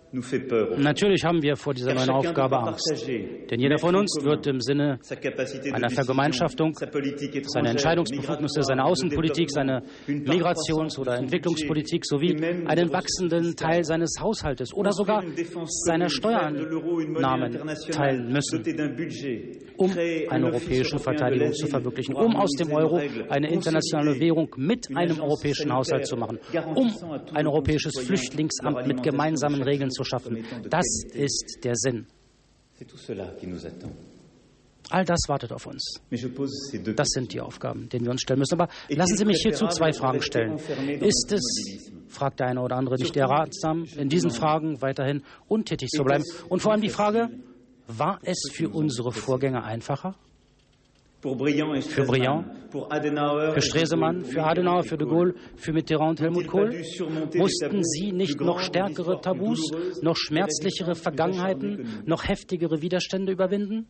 Natürlich haben wir vor dieser neuen Aufgabe Angst, denn jeder von uns wird im Sinne einer Vergemeinschaftung seine Entscheidungsbefugnisse, seine Außenpolitik, seine Migrations- oder Entwicklungspolitik sowie einen wachsenden Teil seines Haushaltes oder sogar seiner Steuereinnahmen teilen müssen, um eine europäische Verteidigung zu verwirklichen, um aus dem Euro eine internationale Währung mit einem europäischen Haushalt zu machen, um ein europäisches Flüchtlingsamt mit gemeinsamen Regeln zu schaffen. Das ist der Sinn. All das wartet auf uns. Das sind die Aufgaben, denen wir uns stellen müssen. Aber lassen Sie mich hierzu zwei Fragen stellen. Ist es, fragt der eine oder andere, nicht eher ratsam, in diesen Fragen weiterhin untätig zu bleiben? Und vor allem die Frage, war es für unsere Vorgänger einfacher? Für Briand, für Stresemann, für Adenauer, für de Gaulle, für Mitterrand und Helmut Kohl? Mussten sie nicht noch stärkere Tabus, noch schmerzlichere Vergangenheiten, noch heftigere Widerstände überwinden?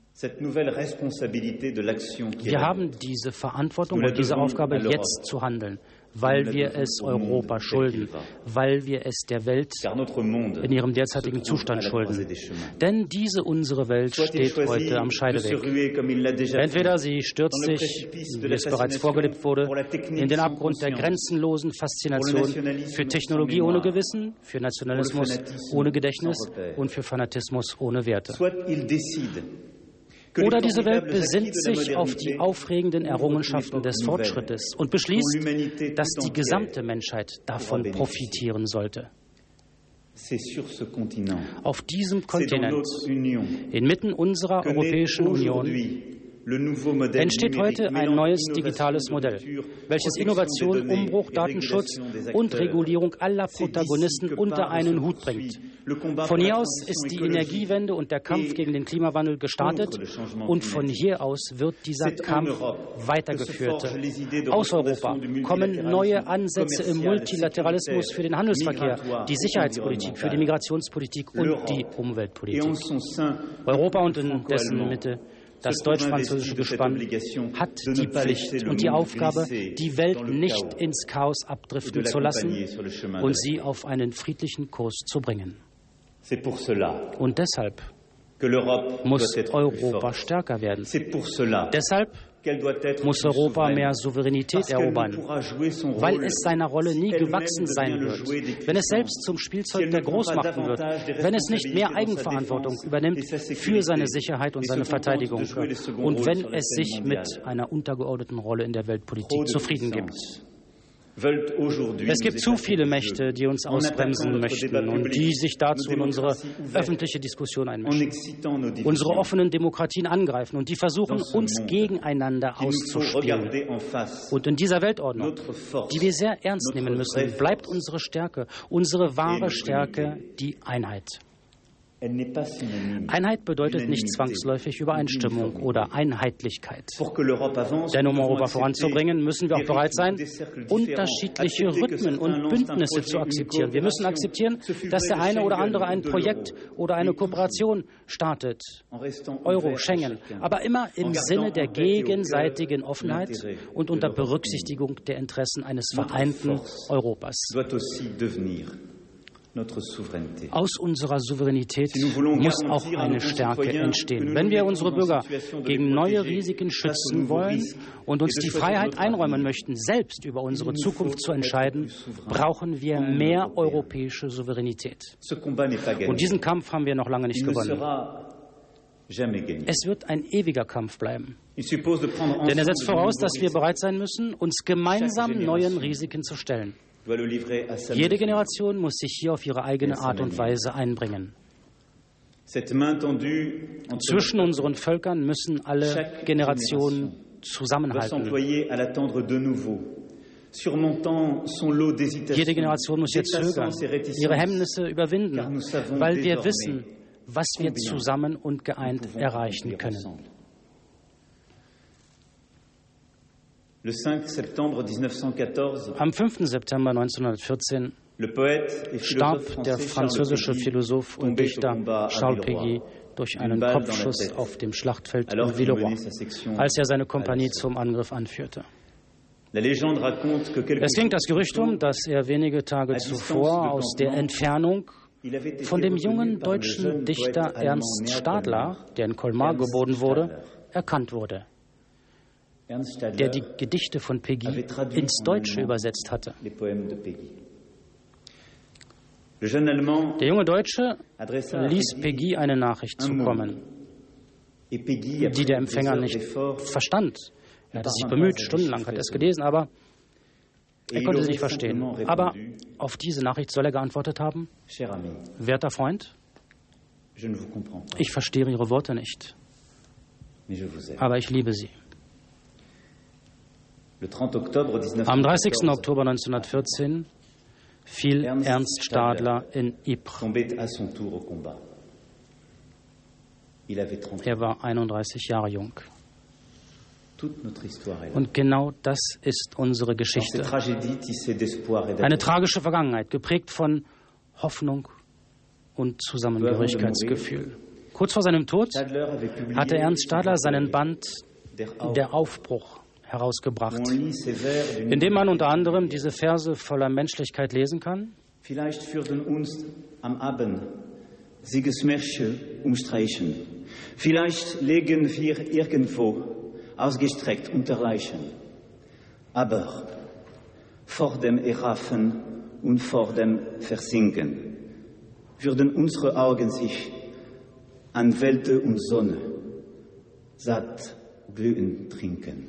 Wir haben diese Verantwortung und diese Aufgabe, jetzt zu handeln, weil wir es Europa schulden, weil wir es der Welt in ihrem derzeitigen Zustand schulden. Denn diese unsere Welt steht heute am Scheideweg. Entweder sie stürzt sich, wie es bereits vorgelebt wurde, in den Abgrund der grenzenlosen Faszination für Technologie ohne Gewissen, für Nationalismus ohne Gedächtnis und für Fanatismus ohne Werte. Oder diese Welt besinnt sich auf die aufregenden Errungenschaften des Fortschrittes und beschließt, dass die gesamte Menschheit davon profitieren sollte. Auf diesem Kontinent, inmitten unserer Europäischen Union, entsteht heute ein neues digitales Modell, welches Innovation, Umbruch, Datenschutz und Regulierung aller Protagonisten unter einen Hut bringt. Von hier aus ist die Energiewende und der Kampf gegen den Klimawandel gestartet und von hier aus wird dieser Kampf weitergeführt. Aus Europa kommen neue Ansätze im Multilateralismus für den Handelsverkehr, die Sicherheitspolitik, für die Migrationspolitik und die Umweltpolitik. Europa und in dessen Mitte das deutsch-französische Gespann hat die Pflicht und die Aufgabe, die Welt nicht ins Chaos abdriften zu lassen und sie auf einen friedlichen Kurs zu bringen. Und deshalb muss Europa stärker werden. Deshalb muss Europa mehr Souveränität erobern, weil es seiner Rolle nie gewachsen sein wird, wenn es selbst zum Spielzeug der Großmachten wird, wenn es nicht mehr Eigenverantwortung übernimmt für seine Sicherheit und seine Verteidigung und wenn es sich mit einer untergeordneten Rolle in der Weltpolitik zufrieden gibt. Es gibt zu viele Mächte, die uns ausbremsen möchten und die sich dazu in unsere öffentliche Diskussion einmischen, unsere offenen Demokratien angreifen und die versuchen, uns gegeneinander auszuspielen. Und in dieser Weltordnung, die wir sehr ernst nehmen müssen, bleibt unsere Stärke, unsere wahre Stärke, die Einheit. Einheit bedeutet nicht zwangsläufig Übereinstimmung oder Einheitlichkeit. Denn um Europa voranzubringen, müssen wir auch bereit sein, unterschiedliche Rhythmen und Bündnisse zu akzeptieren. Wir müssen akzeptieren, dass der eine oder andere ein Projekt oder eine Kooperation startet, Euro, Schengen, aber immer im Sinne der gegenseitigen Offenheit und unter Berücksichtigung der Interessen eines vereinten Europas. Aus unserer Souveränität muss auch eine Stärke entstehen. Wenn wir unsere Bürger gegen neue Risiken schützen wollen und uns die Freiheit einräumen möchten, selbst über unsere Zukunft zu entscheiden, brauchen wir mehr europäische Souveränität. Und diesen Kampf haben wir noch lange nicht gewonnen. Es wird ein ewiger Kampf bleiben. Denn er setzt voraus, dass wir bereit sein müssen, uns gemeinsam neuen Risiken zu stellen. Jede Generation muss sich hier auf ihre eigene Art und Weise einbringen. Zwischen unseren Völkern müssen alle Generationen zusammenhalten. Jede Generation muss jetzt zögern, ihre Hemmnisse überwinden, weil wir wissen, was wir zusammen und geeint erreichen können. Am 5. September 1914 starb der französische Philosoph und Dichter Charles Péguy durch einen Kopfschuss auf dem Schlachtfeld in Villeroy, als er seine Kompanie zum Angriff anführte. Es ging das Gerücht um, dass er wenige Tage zuvor aus der Entfernung von dem jungen deutschen Dichter Ernst Stadler, der in Colmar geboren wurde, erkannt wurde, der die Gedichte von Péguy ins Deutsche übersetzt hatte. Der junge Deutsche ließ Péguy eine Nachricht zukommen, die der Empfänger nicht verstand. Er hatte sich bemüht, stundenlang hat er es gelesen, aber er konnte sie nicht verstehen. Aber auf diese Nachricht soll er geantwortet haben: Werter Freund, ich verstehe Ihre Worte nicht, aber ich liebe Sie. Am 30. Oktober 1914 fiel Ernst Stadler in Ypres. Er war 31 Jahre jung. Und genau das ist unsere Geschichte. Eine tragische Vergangenheit, geprägt von Hoffnung und Zusammengehörigkeitsgefühl. Kurz vor seinem Tod hatte Ernst Stadler seinen Band Der Aufbruch herausgebracht, in dem man unter anderem diese Verse voller Menschlichkeit lesen kann. Vielleicht würden uns am Abend Siegesmärsche umstreichen. Vielleicht legen wir irgendwo ausgestreckt unter Leichen. Aber vor dem Erraffen und vor dem Versinken würden unsere Augen sich an Welte und Sonne satt glühen trinken.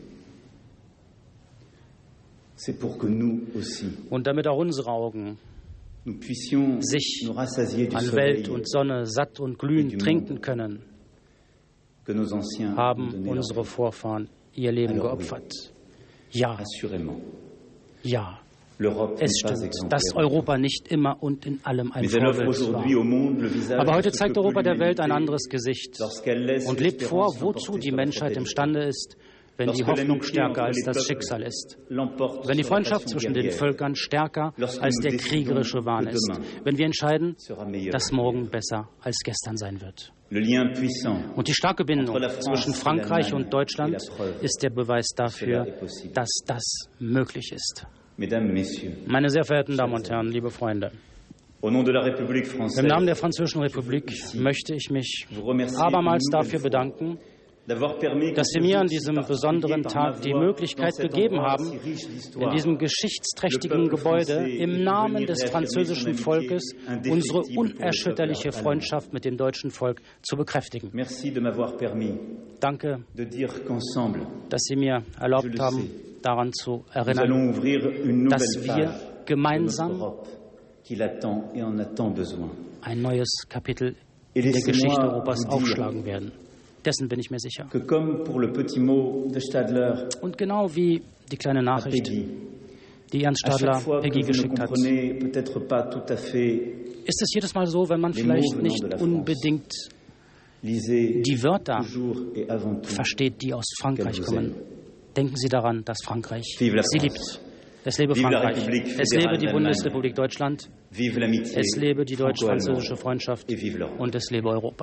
Und damit auch unsere Augen sich an Welt und Sonne satt und glühend trinken können, haben unsere Vorfahren ihr Leben geopfert. Ja, ja, es stimmt, dass Europa nicht immer und in allem ein Vorbild war. Aber heute zeigt Europa der Welt ein anderes Gesicht und lebt vor, wozu die Menschheit imstande ist, wenn die Hoffnung stärker als das Schicksal ist, wenn die Freundschaft zwischen den Völkern stärker als der kriegerische Wahn ist, wenn wir entscheiden, dass morgen besser als gestern sein wird. Und die starke Bindung zwischen Frankreich und Deutschland ist der Beweis dafür, dass das möglich ist. Meine sehr verehrten Damen und Herren, liebe Freunde, im Namen der Französischen Republik möchte ich mich abermals dafür bedanken, dass Sie mir an diesem besonderen Tag die Möglichkeit gegeben haben, in diesem geschichtsträchtigen Gebäude im Namen des französischen Volkes unsere unerschütterliche Freundschaft mit dem deutschen Volk zu bekräftigen. Danke, dass Sie mir erlaubt haben, daran zu erinnern, dass wir gemeinsam ein neues Kapitel in der Geschichte Europas aufschlagen werden. Dessen bin ich mir sicher. Und genau wie die kleine Nachricht, die Ernst Stadler Péguy geschickt hat, ist es jedes Mal so, wenn man vielleicht nicht unbedingt die Wörter versteht, die aus Frankreich kommen. Denken Sie daran, dass Frankreich Sie liebt. Es lebe Frankreich. Es lebe die Bundesrepublik Deutschland. Es lebe die deutsch-französische Freundschaft. Und es lebe Europa.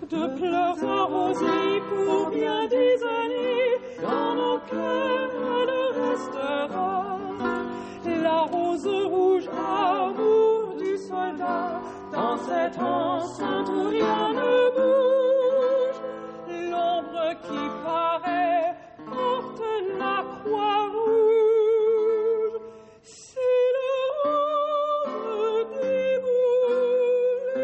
de pleurs arrosés pour bien des années. Dans nos cœurs, elle restera. La rose rouge, amour du soldat, dans cette enceinte où rien ne bouge. L'ombre qui paraît porte la croix rouge. C'est le rose déboulé.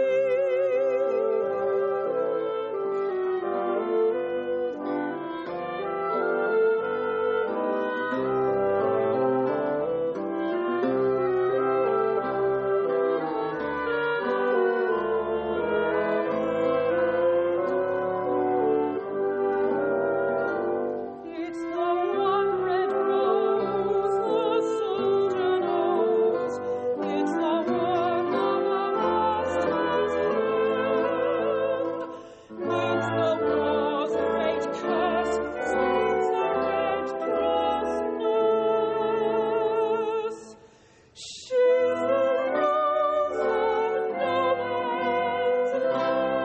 It's the one red rose the soldier knows. It's the word of a master's hand. It's the war's great curse since the Red Cross nurse. She's the rose of no man's land.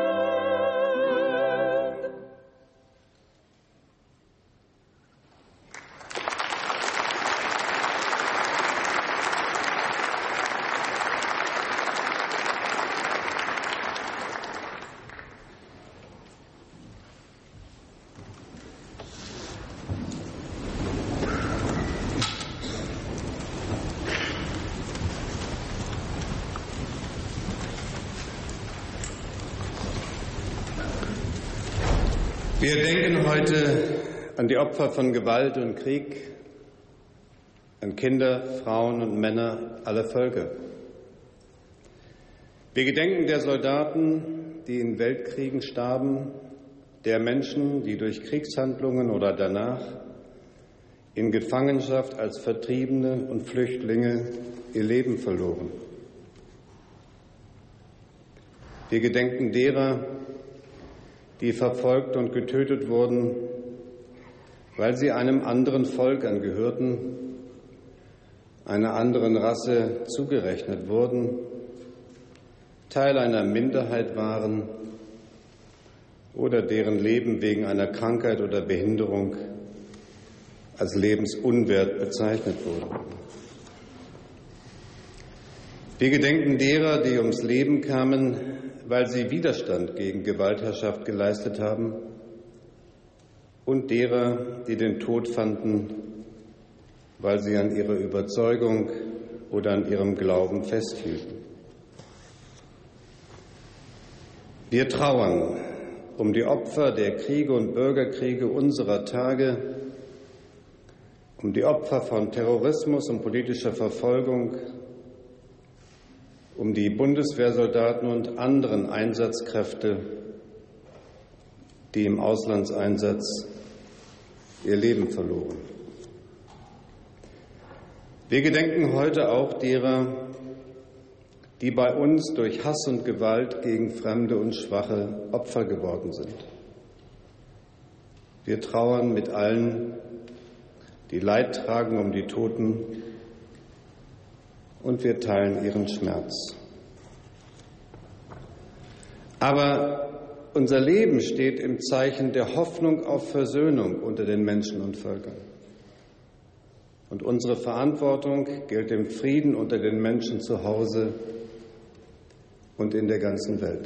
Wir denken heute an die Opfer von Gewalt und Krieg, an Kinder, Frauen und Männer aller Völker. Wir gedenken der Soldaten, die in Weltkriegen starben, der Menschen, die durch Kriegshandlungen oder danach in Gefangenschaft als Vertriebene und Flüchtlinge ihr Leben verloren. Wir gedenken derer, die verfolgt und getötet wurden, weil sie einem anderen Volk angehörten, einer anderen Rasse zugerechnet wurden, Teil einer Minderheit waren oder deren Leben wegen einer Krankheit oder Behinderung als lebensunwert bezeichnet wurde. Wir gedenken derer, die ums Leben kamen, weil sie Widerstand gegen Gewaltherrschaft geleistet haben, und derer, die den Tod fanden, weil sie an ihrer Überzeugung oder an ihrem Glauben festhielten. Wir trauern um die Opfer der Kriege und Bürgerkriege unserer Tage, um die Opfer von Terrorismus und politischer Verfolgung, um die Bundeswehrsoldaten und anderen Einsatzkräfte, die im Auslandseinsatz ihr Leben verloren. Wir gedenken heute auch derer, die bei uns durch Hass und Gewalt gegen Fremde und Schwache Opfer geworden sind. Wir trauern mit allen, die Leid tragen um die Toten, und wir teilen ihren Schmerz. Aber unser Leben steht im Zeichen der Hoffnung auf Versöhnung unter den Menschen und Völkern. Und unsere Verantwortung gilt dem Frieden unter den Menschen zu Hause und in der ganzen Welt.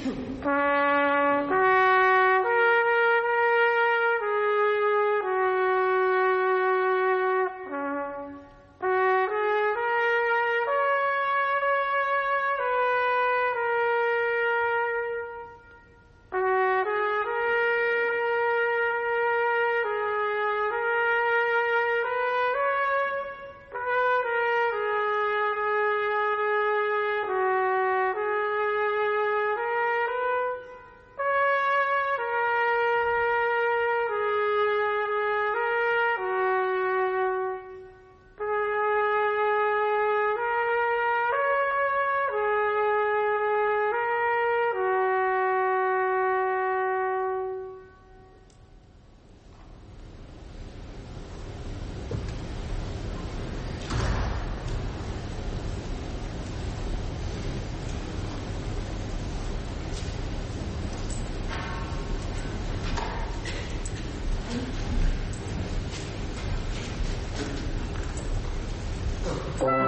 Thank you.